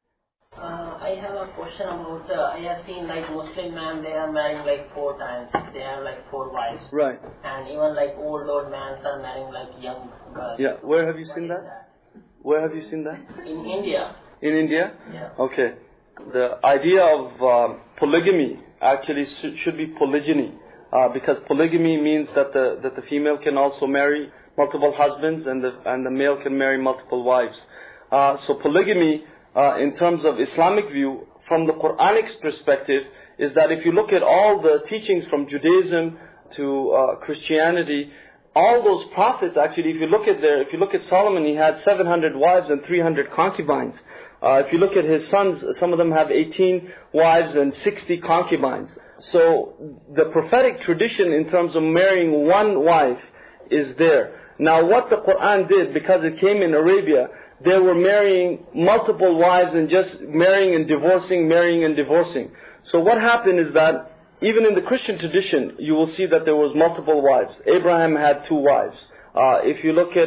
I have a question about, I have seen like Muslim men, they are marrying like 4 times. They have like 4 wives. Right. And even like old men are marrying like young girls. Yeah. Where have you seen that? Where have you seen that? In India. In India? Yeah. Okay. The idea of polygamy actually should be polygyny. Because polygamy means that the female can also marry multiple husbands and the male can marry multiple wives. So polygamy, in terms of Islamic view, from the Quranic perspective, is that if you look at all the teachings from Judaism to Christianity, all those prophets, actually, if you look at Solomon, he had 700 wives and 300 concubines. If you look at his sons, some of them have 18 wives and 60 concubines. So the prophetic tradition in terms of marrying one wife is there. Now what the Quran did, because it came in Arabia, they were marrying multiple wives and just marrying and divorcing. So what happened is that even in the Christian tradition, you will see that there was multiple wives. Abraham had 2 wives. If you look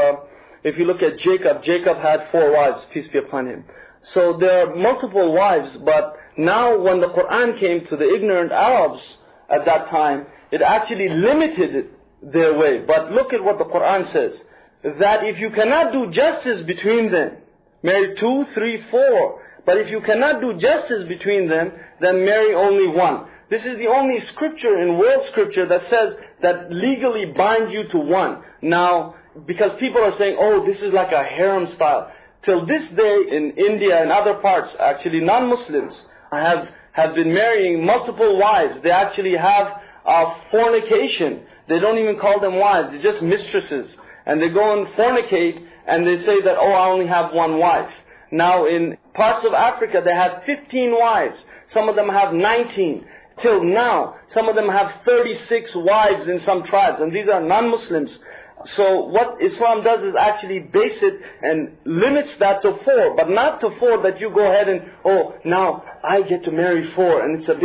at Jacob had 4 wives, peace be upon him. So there are multiple wives, but now when the Quran came to the ignorant Arabs at that time, it actually limited their way. But look at what the Quran says, that if you cannot do justice between them, marry 2, 3, 4. But if you cannot do justice between them, then marry only one. This is the only scripture in world scripture that says that legally binds you to one. Now, because people are saying, oh, this is like a harem style. Till this day in India and other parts, actually non-Muslims have been marrying multiple wives. They actually have fornication. They don't even call them wives, they're just mistresses. And they go and fornicate and they say that, oh, I only have one wife. Now in parts of Africa they have 15 wives. Some of them have 19. Till now, some of them have 36 wives in some tribes, and these are non-Muslims. So what Islam does is actually base it and limits that to 4, but not to 4 that you go ahead and, oh, now I get to marry 4, and it's a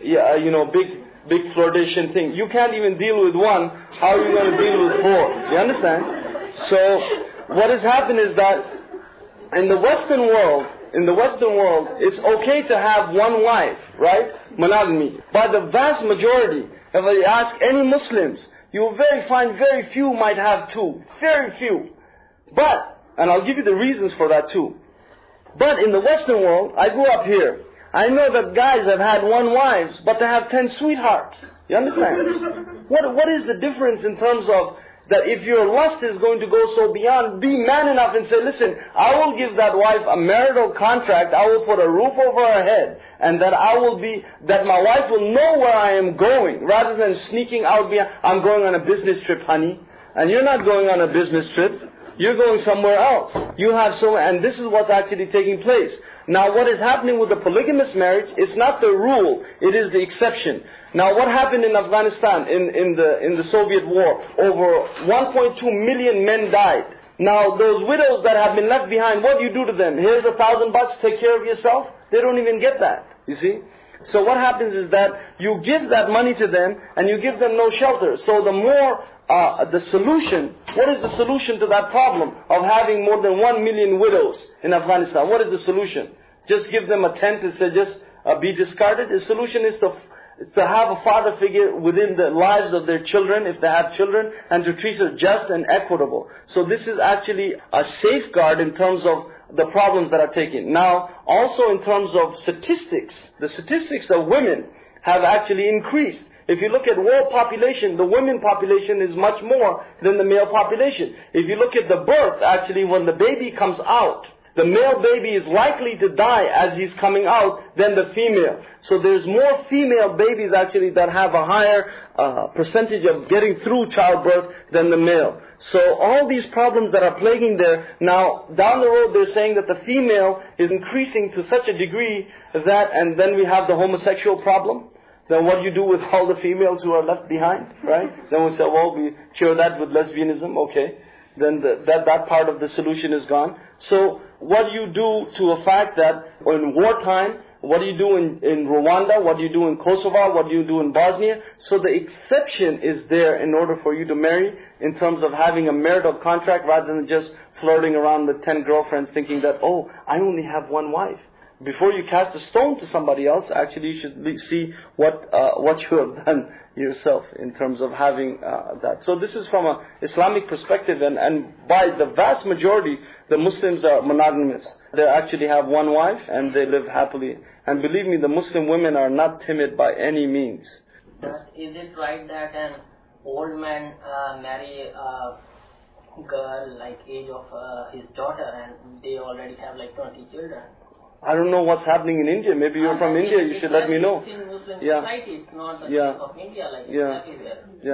big flirtation thing. You can't even deal with 1, how are you going to deal with 4? You understand? So what has happened is that in the Western world, it's okay to have one wife, right? Monogamy. By the vast majority, if I ask any Muslims, you will find very few might have 2. Very few. But, and I'll give you the reasons for that too. But in the Western world, I grew up here. I know that guys have had 1 wife, but they have 10 sweethearts. You understand? What is the difference in terms of that if your lust is going to go so beyond, be man enough and say, listen, I will give that wife a marital contract, I will put a roof over her head, and that my wife will know where I am going, rather than sneaking out beyond, I'm going on a business trip, honey. And you're not going on a business trip, you're going somewhere else. And this is what's actually taking place. Now what is happening with the polygamous marriage, it's not the rule, it is the exception. Now what happened in Afghanistan in the Soviet war? Over 1.2 million men died. Now those widows that have been left behind, what do you do to them? Here's $1,000, take care of yourself. They don't even get that, you see. So what happens is that you give that money to them and you give them no shelter. So the more, the solution, what is the solution to that problem of having more than 1 million widows in Afghanistan? What is the solution? Just give them a tent and say just be discarded? The solution is to have a father figure within the lives of their children, if they have children, and to treat it just and equitable. So this is actually a safeguard in terms of the problems that are taken. Now, also in terms of statistics, the statistics of women have actually increased. If you look at world population, the women population is much more than the male population. If you look at the birth, actually when the baby comes out, the male baby is likely to die as he's coming out than the female. So there's more female babies actually that have a higher percentage of getting through childbirth than the male. So all these problems that are plaguing there, now down the road they're saying that the female is increasing to such a degree that, and then we have the homosexual problem. Then what do you do with all the females who are left behind, right? Then we say, well, we cure that with lesbianism, okay. Then that part of the solution is gone. So what do you do to a fact that in wartime, what do you do in Rwanda, what do you do in Kosovo, what do you do in Bosnia? So the exception is there in order for you to marry in terms of having a marital contract rather than just flirting around with 10 girlfriends thinking that, oh, I only have 1 wife. Before you cast a stone to somebody else, actually you should see what you have done yourself in terms of having that. So this is from an Islamic perspective, and by the vast majority, the Muslims are monogamous. They actually have 1 wife and they live happily. And believe me, the Muslim women are not timid by any means. But is it right that an old man marry a girl like age of his daughter and they already have like 20 children? I don't know what's happening in India. Maybe you're from India, you should let me know. It's in Muslim society, it's not the case of India like it's everywhere. Yeah.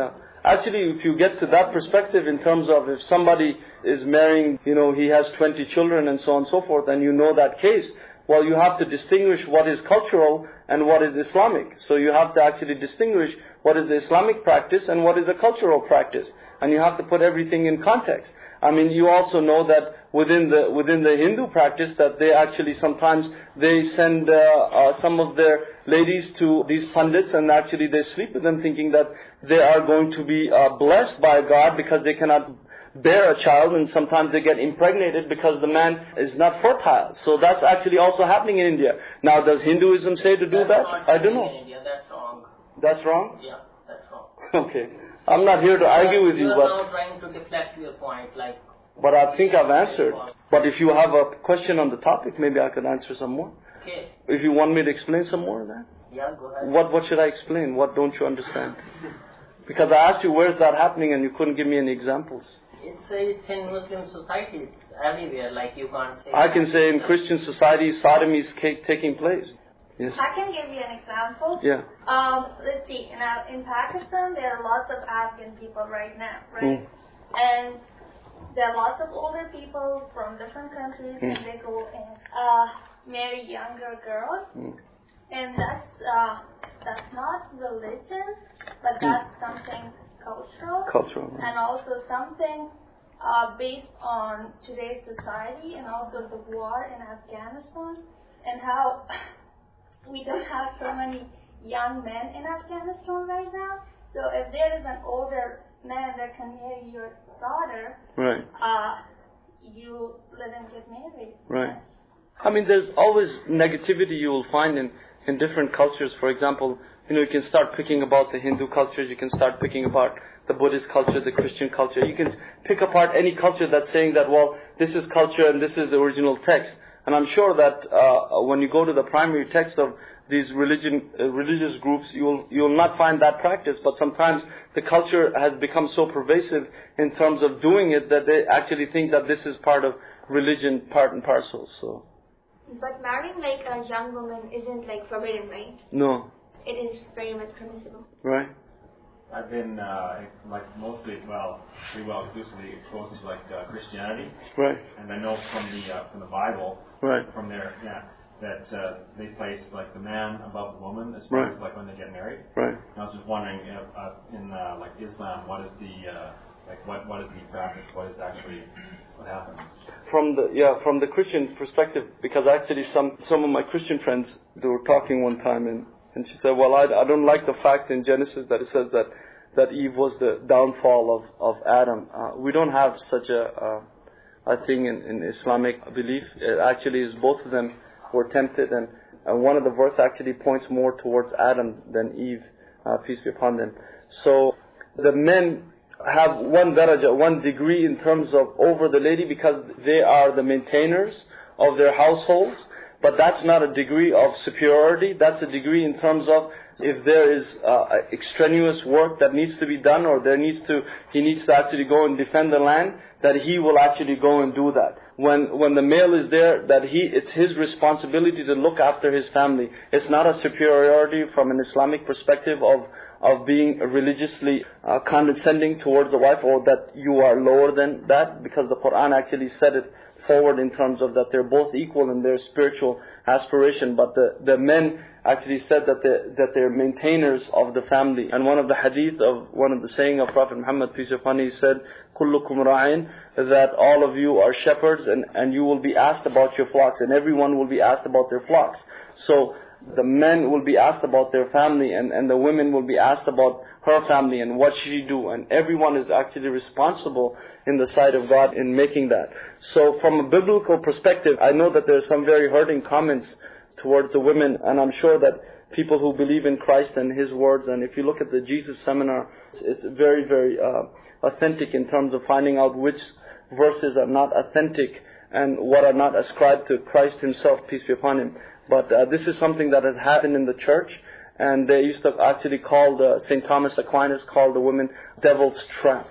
actually, if you get to that perspective in terms of if somebody is marrying, he has 20 children and so on and so forth, and you know that case, well, you have to distinguish what is cultural and what is Islamic. So you have to actually distinguish what is the Islamic practice and what is the cultural practice. And you have to put everything in context. I mean, you also know that within the Hindu practice that they actually sometimes they send some of their ladies to these pundits, and actually they sleep with them thinking that they are going to be blessed by God because they cannot bear a child, and sometimes they get impregnated because the man is not fertile. So that's actually also happening in India. Now, does Hinduism say to do that? I don't know. In India. That's wrong. That's wrong? Yeah, that's wrong. Okay. I'm not here to argue with you, but... You are now trying to deflect your point, like... But I think I've answered. But if you have a question on the topic, maybe I could answer some more. Okay. If you want me to explain some more of that? Yeah, go ahead. What should I explain? What don't you understand? Because I asked you where's that happening and you couldn't give me any examples. It's in Muslim society. It's everywhere. Like you can't say... I can say in Christian society, sodomy is taking place. Yes. I can give you an example. Yeah. Let's see. In Pakistan, there are lots of Afghan people right now, right? And there are lots of older people from different countries, and they go and marry younger girls. And that's not religion, but that's something cultural. Cultural. Right. And also something based on today's society, and also the war in Afghanistan, and how we don't have so many young men in Afghanistan right now. So if there is an older man that can marry your daughter, right, you let him get married. Right. I mean, there's always negativity you will find in different cultures. For example, you can start picking about the Hindu culture, you can start picking apart the Buddhist culture, the Christian culture. You can pick apart any culture that's saying that, well, this is culture and this is the original text. And I'm sure that when you go to the primary text of these religious groups, you'll not find that practice. But sometimes the culture has become so pervasive in terms of doing it that they actually think that this is part of religion, part and parcel. So. But marrying like a young woman isn't like forbidden, right? No. It is very much permissible. Right. I've been mostly, pretty well exclusively exposed to Christianity. Right. And I know from the Bible, right, from there, that they place the man above the woman as far as when they get married. Right. And I was just wondering in Islam, what is what is the practice? What happens? From the Christian perspective, because actually some of my Christian friends, they were talking one time and she said, well, I don't like the fact in Genesis that it says that Eve was the downfall of Adam. We don't have such a thing in Islamic belief. It actually is both of them were tempted, and one of the verse actually points more towards Adam than Eve, peace be upon them. So the men have one daraja, one degree in terms of over the lady because they are the maintainers of their households. But that's not a degree of superiority. That's a degree in terms of if there is extraneous work that needs to be done, or he needs to actually go and defend the land, that he will actually go and do that. When the male is there, it's his responsibility to look after his family. It's not a superiority from an Islamic perspective of being religiously condescending towards the wife, or that you are lower than that, because the Quran actually said it forward in terms of that they're both equal in their spiritual aspiration. But the men actually said that they're maintainers of the family. And one of the hadith of one of the saying of Prophet Muhammad, peace be upon him, he said, "Kullukum ra'in," that all of you are shepherds and you will be asked about your flocks, and everyone will be asked about their flocks. So the men will be asked about their family, and the women will be asked about her family and what she do, and everyone is actually responsible in the sight of God in making that. So from a biblical perspective, I know that there are some very hurting comments towards the women, and I'm sure that people who believe in Christ and His words, and if you look at the Jesus seminar, it's very, very authentic in terms of finding out which verses are not authentic and what are not ascribed to Christ Himself, peace be upon Him. But this is something that has happened in the church, and they used to actually call St. Thomas Aquinas called the women devil's trap.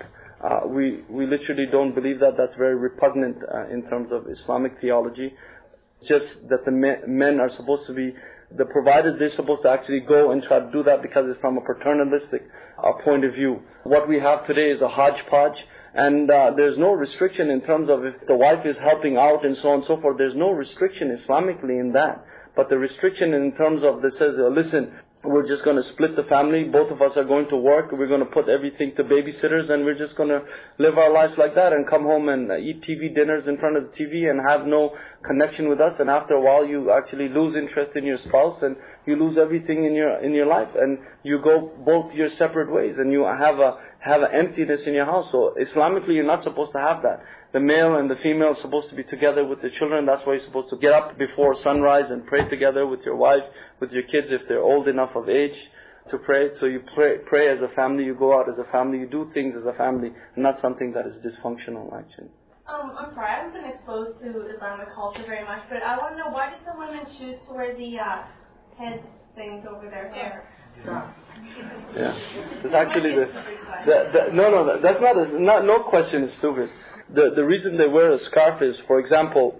We literally don't believe that. That's very repugnant in terms of Islamic theology. Just that the men are supposed to be the providers. They're supposed to actually go and try to do that because it's from a paternalistic point of view. What we have today is a hodgepodge, and there's no restriction in terms of if the wife is helping out and so on and so forth. There's no restriction Islamically in that. But the restriction in terms of that says, listen, we're just going to split the family, both of us are going to work, we're going to put everything to babysitters, and we're just going to live our lives like that and come home and eat TV dinners in front of the TV and have no connection with us, and after a while you actually lose interest in your spouse and you lose everything in your life, and you go both your separate ways, and you have an emptiness in your house. So Islamically you're not supposed to have that. The male and the female are supposed to be together with the children. That's why you're supposed to get up before sunrise and pray together with your wife, with your kids if they're old enough of age to pray. So you pray as a family, you go out as a family, you do things as a family, not something that is dysfunctional actually. I'm sorry, I haven't been exposed to Islamic culture very much, but I want to know, why do some women choose to wear the head things over their hair? Yeah, it's actually no question is stupid. The reason they wear a scarf is, for example,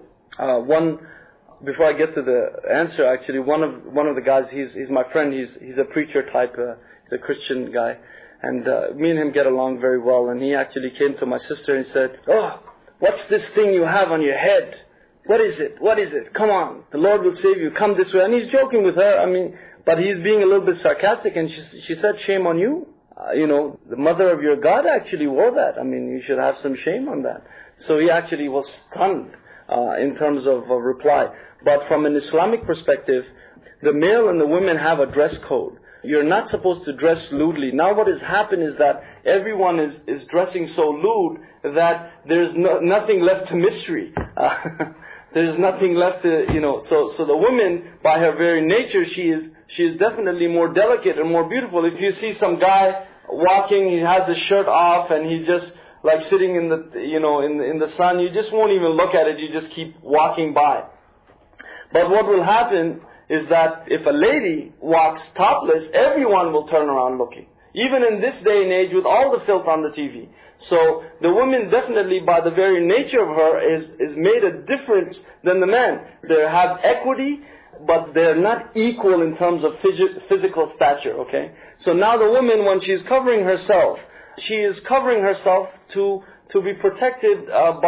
before I get to the answer, actually, one of the guys, he's my friend, he's a preacher type, he's a Christian guy, and me and him get along very well, and he actually came to my sister and said, "Oh, what's this thing you have on your head? What is it? What is it? Come on, the Lord will save you, come this way." And he's joking with her, but he's being a little bit sarcastic, and she said, "Shame on you. The mother of your God actually wore that. You should have some shame on that." So he actually was stunned in terms of a reply. But from an Islamic perspective, the male and the women have a dress code. You're not supposed to dress lewdly. Now what has happened is that everyone is dressing so lewd that there's nothing left to mystery. There's nothing left to, so the woman, by her very nature, she is definitely more delicate and more beautiful. If you see some guy walking, he has his shirt off and he's just like sitting in the, in the sun, you just won't even look at it, you just keep walking by. But what will happen is that if a lady walks topless, everyone will turn around looking. Even in this day and age with all the filth on the TV. So the woman definitely, by the very nature of her, is made a difference than the man. They have equity, but they're not equal in terms of physical stature, okay? So now the woman, when she's covering herself, she is covering herself to be protected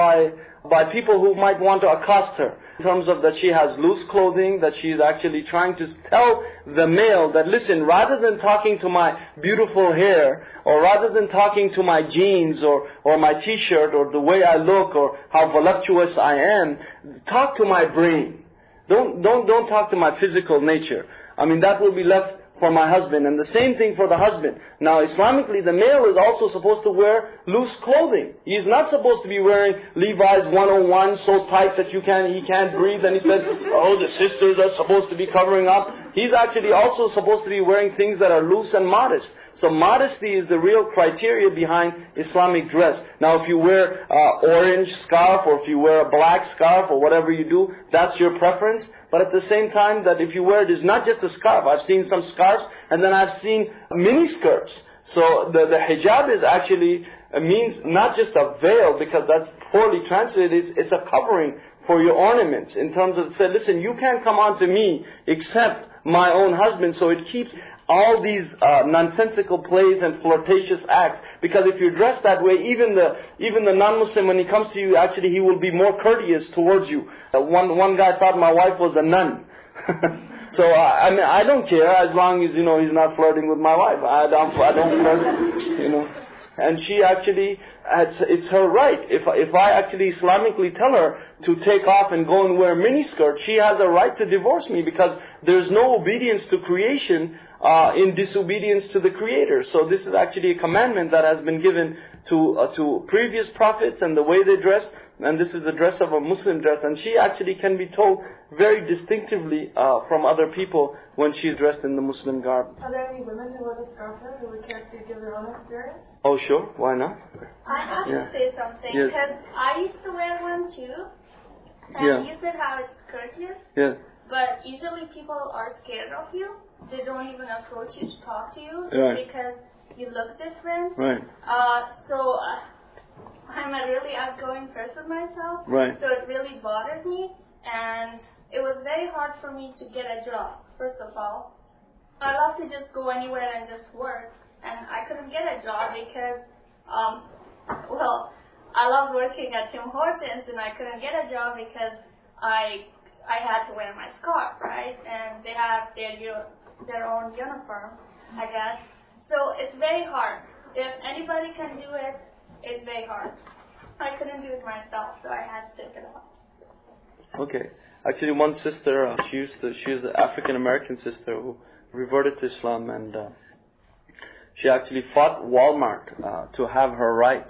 by people who might want to accost her. In terms of that she has loose clothing, that she is actually trying to tell the male that, listen, rather than talking to my beautiful hair, or rather than talking to my jeans or my t-shirt or the way I look or how voluptuous I am, talk to my brain. Don't talk to my physical nature. That will be left for my husband, and the same thing for the husband. Now, Islamically, the male is also supposed to wear loose clothing. He's not supposed to be wearing Levi's 101 so tight that he can't breathe, and he said, oh, the sisters are supposed to be covering up. He's actually also supposed to be wearing things that are loose and modest. So modesty is the real criteria behind Islamic dress. Now, if you wear orange scarf, or if you wear a black scarf, or whatever you do, that's your preference. But at the same time, that if you wear it is not just a scarf. I've seen some scarves, and then I've seen mini skirts. So the hijab is actually means not just a veil, because that's poorly translated. It's a covering for your ornaments. In terms of, say, listen, you can't come on to me except my own husband. So it keeps all these nonsensical plays and flirtatious acts, because if you're dressed that way, even the non-Muslim, when he comes to you, actually he will be more courteous towards you. One guy thought my wife was a nun. So I don't care as long as he's not flirting with my wife. I don't flirt, And she actually, it's her right. If I actually Islamically tell her to take off and go and wear a miniskirt, she has a right to divorce me, because there's no obedience to creation in disobedience to the Creator. So this is actually a commandment that has been given to previous prophets and the way they dress, and this is the dress of a Muslim dress, and she actually can be told very distinctively from other people when she's dressed in the Muslim garb. Are there any women who wear the scarf who would care to give their own experience? Oh sure, why not? I have to say something, because I used to wear one too, and you said how it's courteous. Yeah. But usually people are scared of you. They don't even approach you to talk to you, because you look different. Right. So I'm a really outgoing person myself. Right. So it really bothers me, and it was very hard for me to get a job, first of all. I love to just go anywhere and just work. and I couldn't get a job because, I love working at Tim Hortons, and I couldn't get a job because I had to wear my scarf, right? And they have their own uniform, I guess. So it's very hard. If anybody can do it, it's very hard. I couldn't do it myself, so I had to take it off. Okay. Actually, one sister, she was an African American sister who reverted to Islam, and she actually fought Walmart to have her rights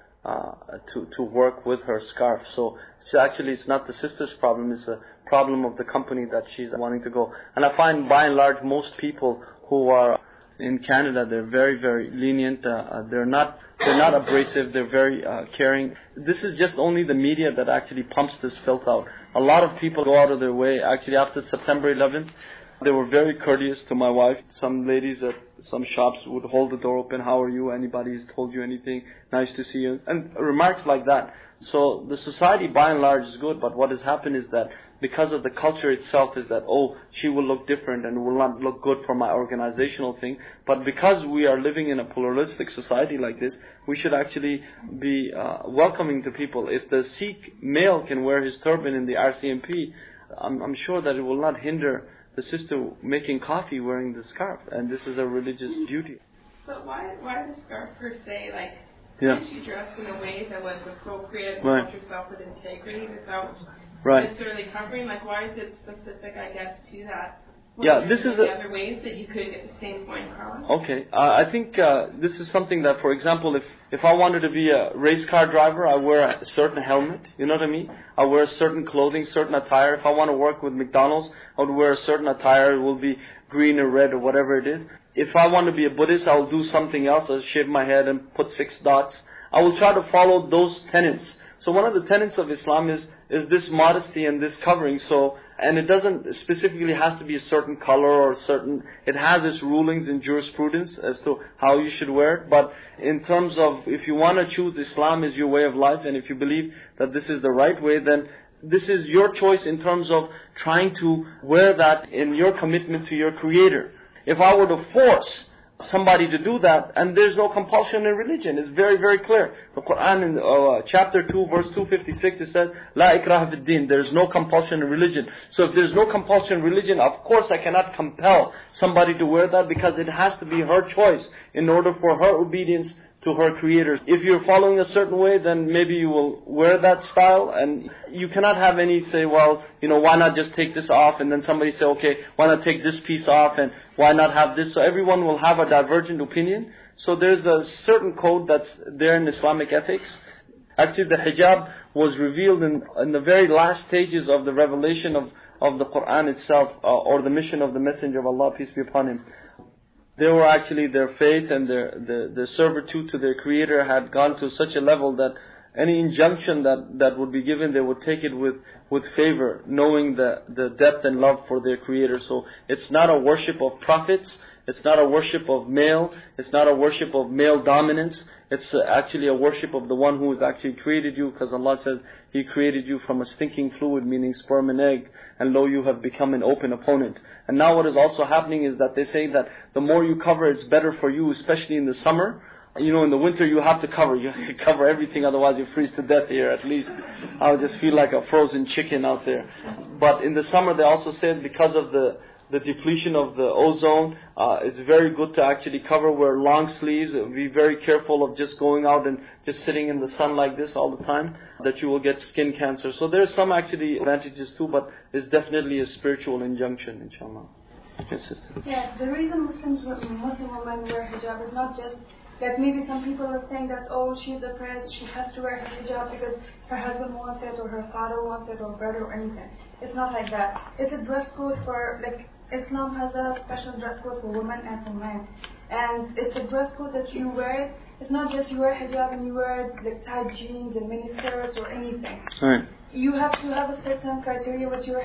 to work with her scarf. So it's not the sister's problem; it's a problem of the company that she's wanting to go. And I find, by and large, most people who are in Canada, they're very, very lenient. They're not abrasive. They're very caring. This is just only the media that actually pumps this filth out. A lot of people go out of their way. Actually, after September 11th, they were very courteous to my wife. Some ladies at some shops would hold the door open. How are you? Anybody has told you anything? Nice to see you. And remarks like that. So the society, by and large, is good. But what has happened is that because of the culture itself is that, she will look different and will not look good for my organizational thing. But because we are living in a pluralistic society like this, we should actually be welcoming to people. If the Sikh male can wear his turban in the RCMP, I'm sure that it will not hinder the sister making coffee wearing the scarf. And this is a religious duty. But why the scarf per se? Like, yeah. Can't you dress in a way that was appropriate and right. hold yourself with integrity without right. necessarily covering? Like, why is it specific, I guess, to that? Yeah, this is other ways that you could get the same point across? Okay, I think this is something that, for example, if I wanted to be a race car driver, I wear a certain helmet, you know what I mean? I wear certain clothing, certain attire. If I want to work with McDonald's, I would wear a certain attire. It will be green or red or whatever it is. If I want to be a Buddhist, I will do something else. I'll shave my head and put 6 dots. I will try to follow those tenets. So one of the tenets of Islam is this modesty and this covering. And it doesn't specifically has to be a certain color or it has its rulings in jurisprudence as to how you should wear it. But in terms of, if you want to choose Islam as your way of life, and if you believe that this is the right way, then this is your choice in terms of trying to wear that in your commitment to your Creator. If I were to force somebody to do that, and there's no compulsion in religion. It's very, very clear. The Quran in chapter 2, verse 256, it says, La ikraha fid din. There's no compulsion in religion. So if there's no compulsion in religion, of course I cannot compel somebody to wear that, because it has to be her choice in order for her obedience to her Creator. If you're following a certain way, then maybe you will wear that style, and you cannot have any say, why not just take this off, and then somebody say, okay, why not take this piece off, and why not have this? So everyone will have a divergent opinion. So there's a certain code that's there in Islamic ethics. Actually, the hijab was revealed in the very last stages of the revelation of the Quran itself, or the mission of the Messenger of Allah, peace be upon him. They were actually, their faith and their servitude to their Creator had gone to such a level that any injunction that would be given, they would take it with favor, knowing the depth and love for their Creator. So it's not a worship of prophets, it's not a worship of male, it's not a worship of male dominance. It's actually a worship of the one who has actually created you, because Allah says He created you from a stinking fluid, meaning sperm and egg, and lo, you have become an open opponent. And now what is also happening is that they say that the more you cover, it's better for you, especially in the summer. In the winter you have to cover. You have to cover everything, otherwise you freeze to death here at least. I'll just feel like a frozen chicken out there. But in the summer they also said, because of the depletion of the ozone, it's very good to actually cover, wear long sleeves, be very careful of just going out and just sitting in the sun like this all the time, that you will get skin cancer. So there's some actually advantages too, but it's definitely a spiritual injunction, inshallah. Yes, sister. Yeah, the reason Muslim women wear hijab is not just that maybe some people are saying that, she's oppressed, she has to wear her hijab because her husband wants it, or her father wants it, or brother, or anything. It's not like that. It's a dress code for, Islam has a special dress code for women and for men. And it's a dress code that you wear it. It's not just you wear hijab and you wear tight jeans and mini skirts or anything. Right. You have to have a certain criteria with your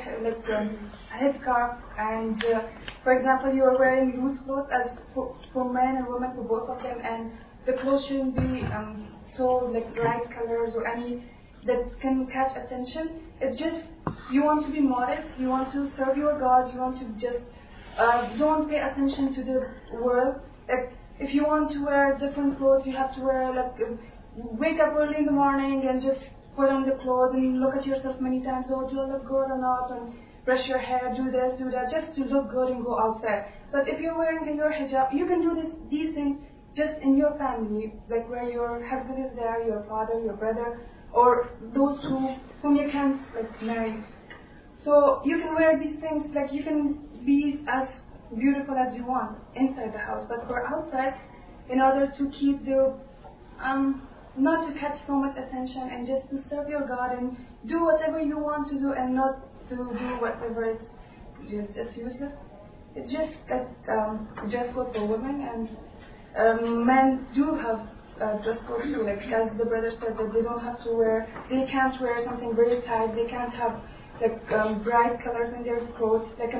headscarf. And for example, you are wearing loose clothes as for men and women, for both of them. And the clothes shouldn't be so light colors or any that can catch attention. It's just, you want to be modest, you want to serve your God, you want to just don't pay attention to the world. if you want to wear different clothes, you have to wear wake up early in the morning and just put on the clothes and look at yourself many times. Oh, do I look good or not? And brush your hair, do this, do that, just to look good and go outside. But if you're wearing your hijab, you can do these things just in your family, like where your husband is there, your father, your brother, or those whom you can't marry. So you can wear these things, you can be as beautiful as you want inside the house, but for outside, in order to keep not to catch so much attention and just to serve your God and do whatever you want to do and not to do whatever is just useless. It's just dress code for women, and men do have dress code too. As the brother said, that they can't wear something very tight. They can't have bright colors in their clothes. A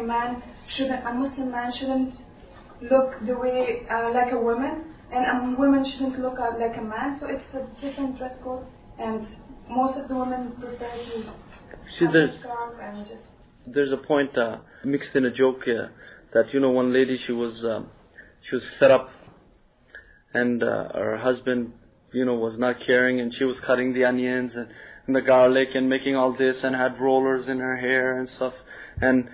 Muslim man shouldn't look the way like a woman, and a woman shouldn't look like a man. So it's a different dress code, and most of the women prefer to have a scarf and just. There's a point mixed in a joke here that one lady she was fed up, and her husband was not caring, and she was cutting the onions and the garlic and making all this and had rollers in her hair and stuff, and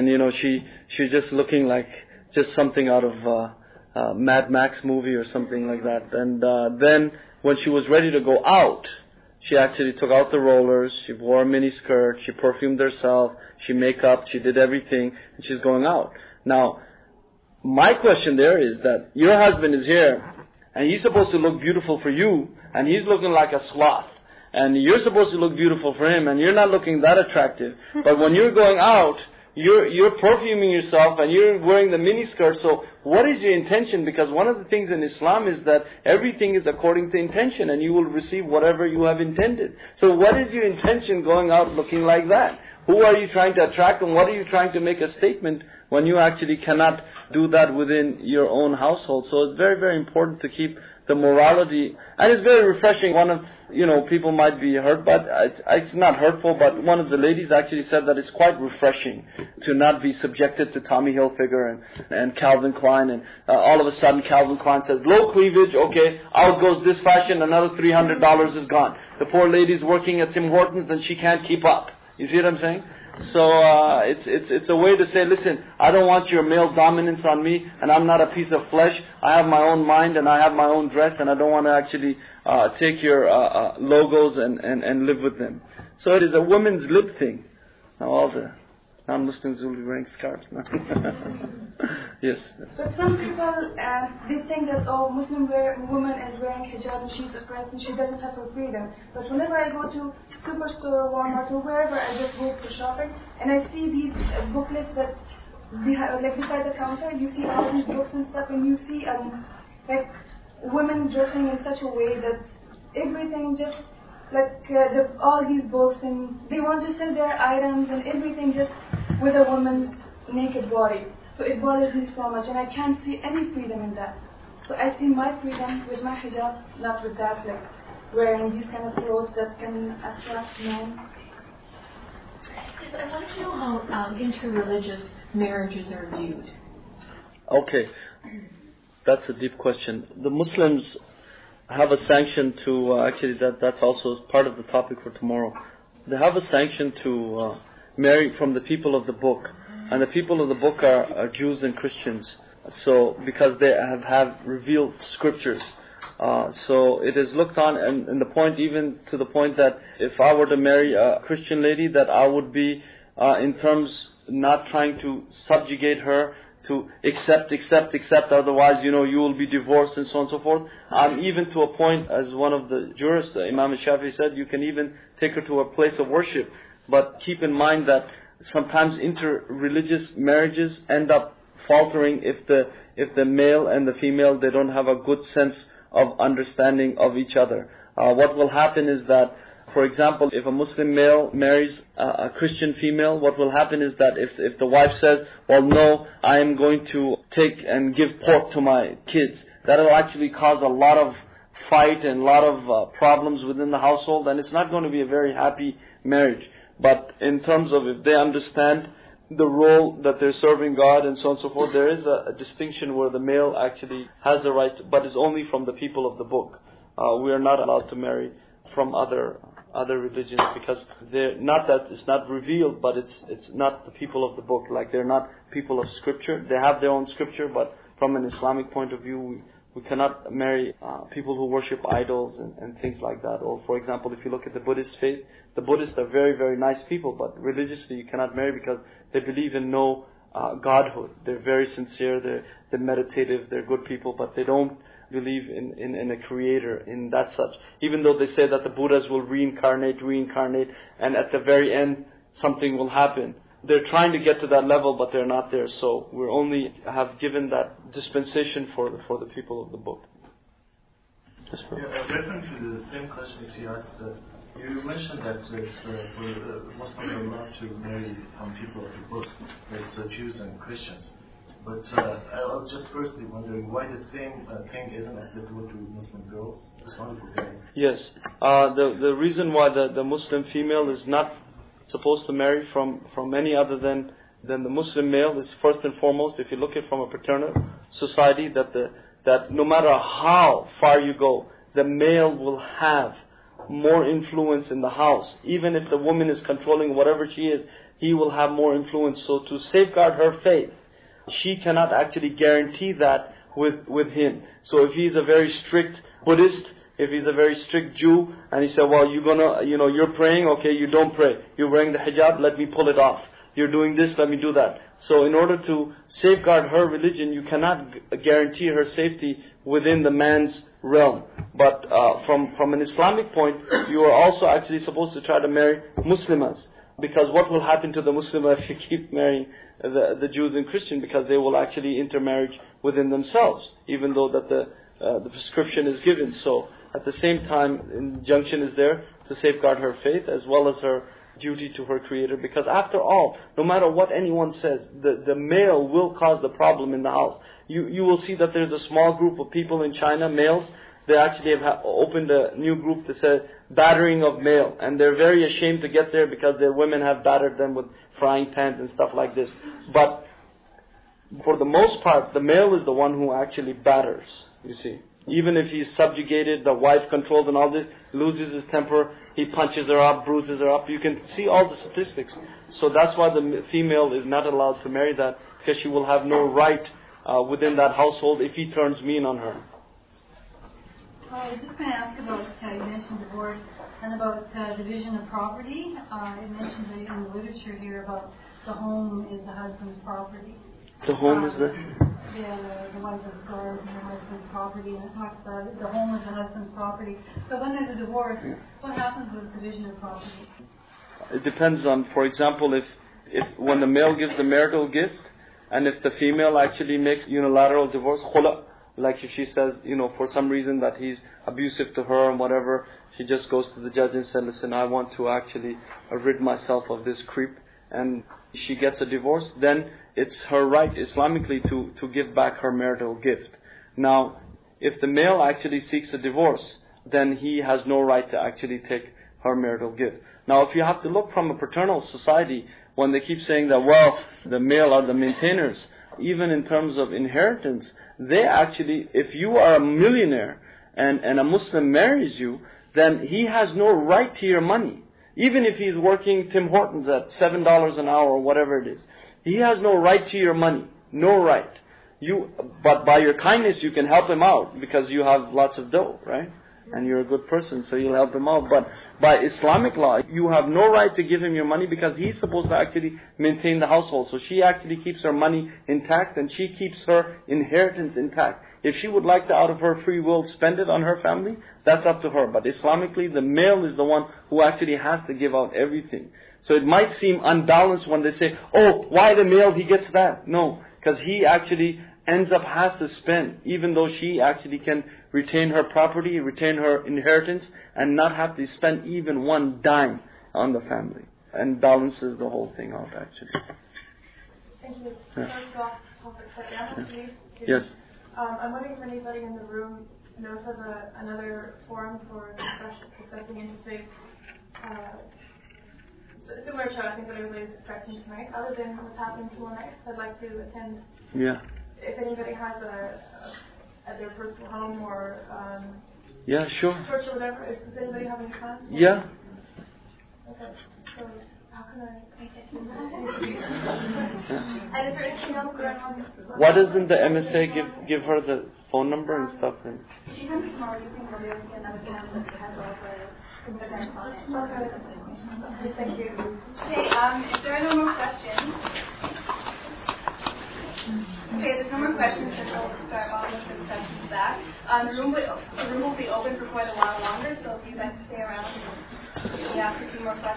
she just looking like just something out of Mad Max movie or something like that. And then when she was ready to go out, she actually took out the rollers, she wore a mini skirt, she perfumed herself, she make up, she did everything, and she's going out. Now, my question there is that your husband is here, and he's supposed to look beautiful for you, and he's looking like a sloth. And you're supposed to look beautiful for him, and you're not looking that attractive. But when you're going out, you're perfuming yourself and you're wearing the mini skirt. So what is your intention? Because one of the things in Islam is that everything is according to intention, and you will receive whatever you have intended. So what is your intention going out looking like that? Who are you trying to attract, and what are you trying to make a statement when you actually cannot do that within your own household? So it's very, very important to keep the morality, and it's very refreshing. One of, people might be hurt, but it's not hurtful, but one of the ladies actually said that it's quite refreshing to not be subjected to Tommy Hilfiger and Calvin Klein, and all of a sudden Calvin Klein says, low cleavage, okay, out goes this fashion, another $300 is gone. The poor lady's working at Tim Hortons and she can't keep up. You see what I'm saying? So it's a way to say, listen, I don't want your male dominance on me, and I'm not a piece of flesh. I have my own mind and I have my own dress, and I don't want to actually take your logos and live with them. So it is a woman's lib thing. Now all the non-Muslims will be wearing scarves now. Yes. But some people they think that Muslim woman is wearing hijab and she's oppressed and she doesn't have her freedom. But whenever I go to Superstore or Walmart or wherever I just go for shopping, and I see these booklets that beside the counter, you see all these books and stuff, and you see women dressing in such a way that everything just all these books, and they want to sell their items and everything just with a woman's naked body. So it bothers me so much, and I can't see any freedom in that. So I see my freedom with my hijab, not with that, wearing these kind of clothes that can attract men. Yes, I want to know how interreligious marriages are viewed. Okay, that's a deep question. The Muslims have a sanction to, actually that's also part of the topic for tomorrow. They have a sanction to marry from the people of the book. And the people of the book are Jews and Christians. So, because they have revealed scriptures. So it is looked on, and the point, even to the point that if I were to marry a Christian lady, that I would be, in terms, not trying to subjugate her to accept, otherwise, you will be divorced and so on and so forth. Even to a point, as one of the jurists, Imam Shafi'i said, you can even take her to a place of worship. But keep in mind that sometimes inter-religious marriages end up faltering if the male and the female, they don't have a good sense of understanding of each other. What will happen is that, for example, if a Muslim male marries a Christian female, what will happen is that if the wife says, well, no, I am going to take and give pork to my kids, that will actually cause a lot of fight and a lot of problems within the household, and it's not going to be a very happy marriage. But in terms of if they understand the role that they're serving God and so on and so forth, there is a distinction where the male actually has the right, but is only from the people of the book. We are not allowed to marry from other religions because they're not that it's not revealed, but it's not the people of the book. Like they're not people of scripture. They have their own scripture, but from an Islamic point of view, we cannot marry people who worship idols and things like that. Or for example, if you look at the Buddhist faith, the Buddhists are very, very nice people, but religiously you cannot marry because they believe in no godhood. They're very sincere, they're meditative, they're good people, but they don't believe in a creator, in that such. Even though they say that the Buddhas will reincarnate, and at the very end something will happen. They're trying to get to that level, but they're not there. So we only have given that dispensation for the people of the book. Referring to the same question you asked, you mentioned that it's for Muslims are allowed to marry people of the book, like Jews and Christians. But I was just firstly wondering why the same thing isn't applicable to Muslim girls. Just wanted to guys. Yes, the reason why the Muslim female is not supposed to marry from any other than the Muslim male is first and foremost, if you look at it from a paternal society, that no matter how far you go, the male will have more influence in the house. Even if the woman is controlling whatever she is, he will have more influence. So to safeguard her faith, she cannot actually guarantee that with him. So if he's a very strict Buddhist, if he's a very strict Jew, and he said, well, you're praying, okay, you don't pray. You're wearing the hijab, let me pull it off. You're doing this, let me do that. So in order to safeguard her religion, you cannot guarantee her safety within the man's realm. But from an Islamic point, you are also actually supposed to try to marry Muslimas. Because what will happen to the Muslimah if you keep marrying the Jews and Christians? Because they will actually intermarriage within themselves, even though that the prescription is given. So at the same time, injunction is there to safeguard her faith as well as her duty to her Creator. Because after all, no matter what anyone says, the male will cause the problem in the house. You will see that there's a small group of people in China, males. They actually have opened a new group that says battering of male, and they're very ashamed to get there because their women have battered them with frying pans and stuff like this. But for the most part, the male is the one who actually batters, you see. Even if he's subjugated, the wife controlled and all this, loses his temper, he punches her up, bruises her up. You can see all the statistics. So that's why the female is not allowed to marry that, because she will have no right within that household if he turns mean on her. I was just going to ask about, you mentioned divorce and about division of property. It mentions in the literature here about the home is the husband's property. The home is the... Yeah, the wife is guard and the husband's property, and it talks about the home is the husband's property. So when there's a divorce, what happens with division of property? It depends on, for example, if when the male gives the marital gift, and if the female actually makes unilateral divorce, khula, like if she says, for some reason that he's abusive to her and whatever, she just goes to the judge and says, listen, I want to actually rid myself of this creep, and she gets a divorce, then it's her right Islamically to give back her marital gift. Now, if the male actually seeks a divorce, then he has no right to actually take her marital gift. Now, if you have to look from a paternal society, when they keep saying that, well, the male are the maintainers, even in terms of inheritance, they actually, if you are a millionaire and a Muslim marries you, then he has no right to your money. Even if he's working Tim Hortons at $7 an hour or whatever it is. He has no right to your money. No right. But by your kindness you can help him out because you have lots of dough, right? And you're a good person, so you'll help him out. But by Islamic law, you have no right to give him your money because he's supposed to actually maintain the household. So she actually keeps her money intact and she keeps her inheritance intact. If she would like to, out of her free will, spend it on her family, that's up to her. But Islamically, the male is the one who actually has to give out everything. So it might seem unbalanced when they say, oh, why the male, he gets that? No, because he actually ends up has to spend, even though she actually can retain her property, retain her inheritance, and not have to spend even one dime on the family. And balances the whole thing out, actually. Thank you. Yeah. Yes. I'm wondering if anybody in the room knows of another forum for discussing interfaith similar to I think what everybody's expressing tonight, other than what's happening tonight, I'd like to attend. Yeah. If anybody has at their personal home or yeah, sure. church or whatever, does anybody have any plans? Yeah. Okay. So how can I make it? And is there anything else going on? Why doesn't the MSA give her the phone number and stuff? Then? She comes tomorrow. You think we'll be able to get another candidate that has all the events on it. Okay. Thank you. Okay. If there are no more questions. Okay, there's no more questions, then we'll start off with the discussions back. The room will be open for quite a while longer, so if you'd like to stay around, we ask a few more questions.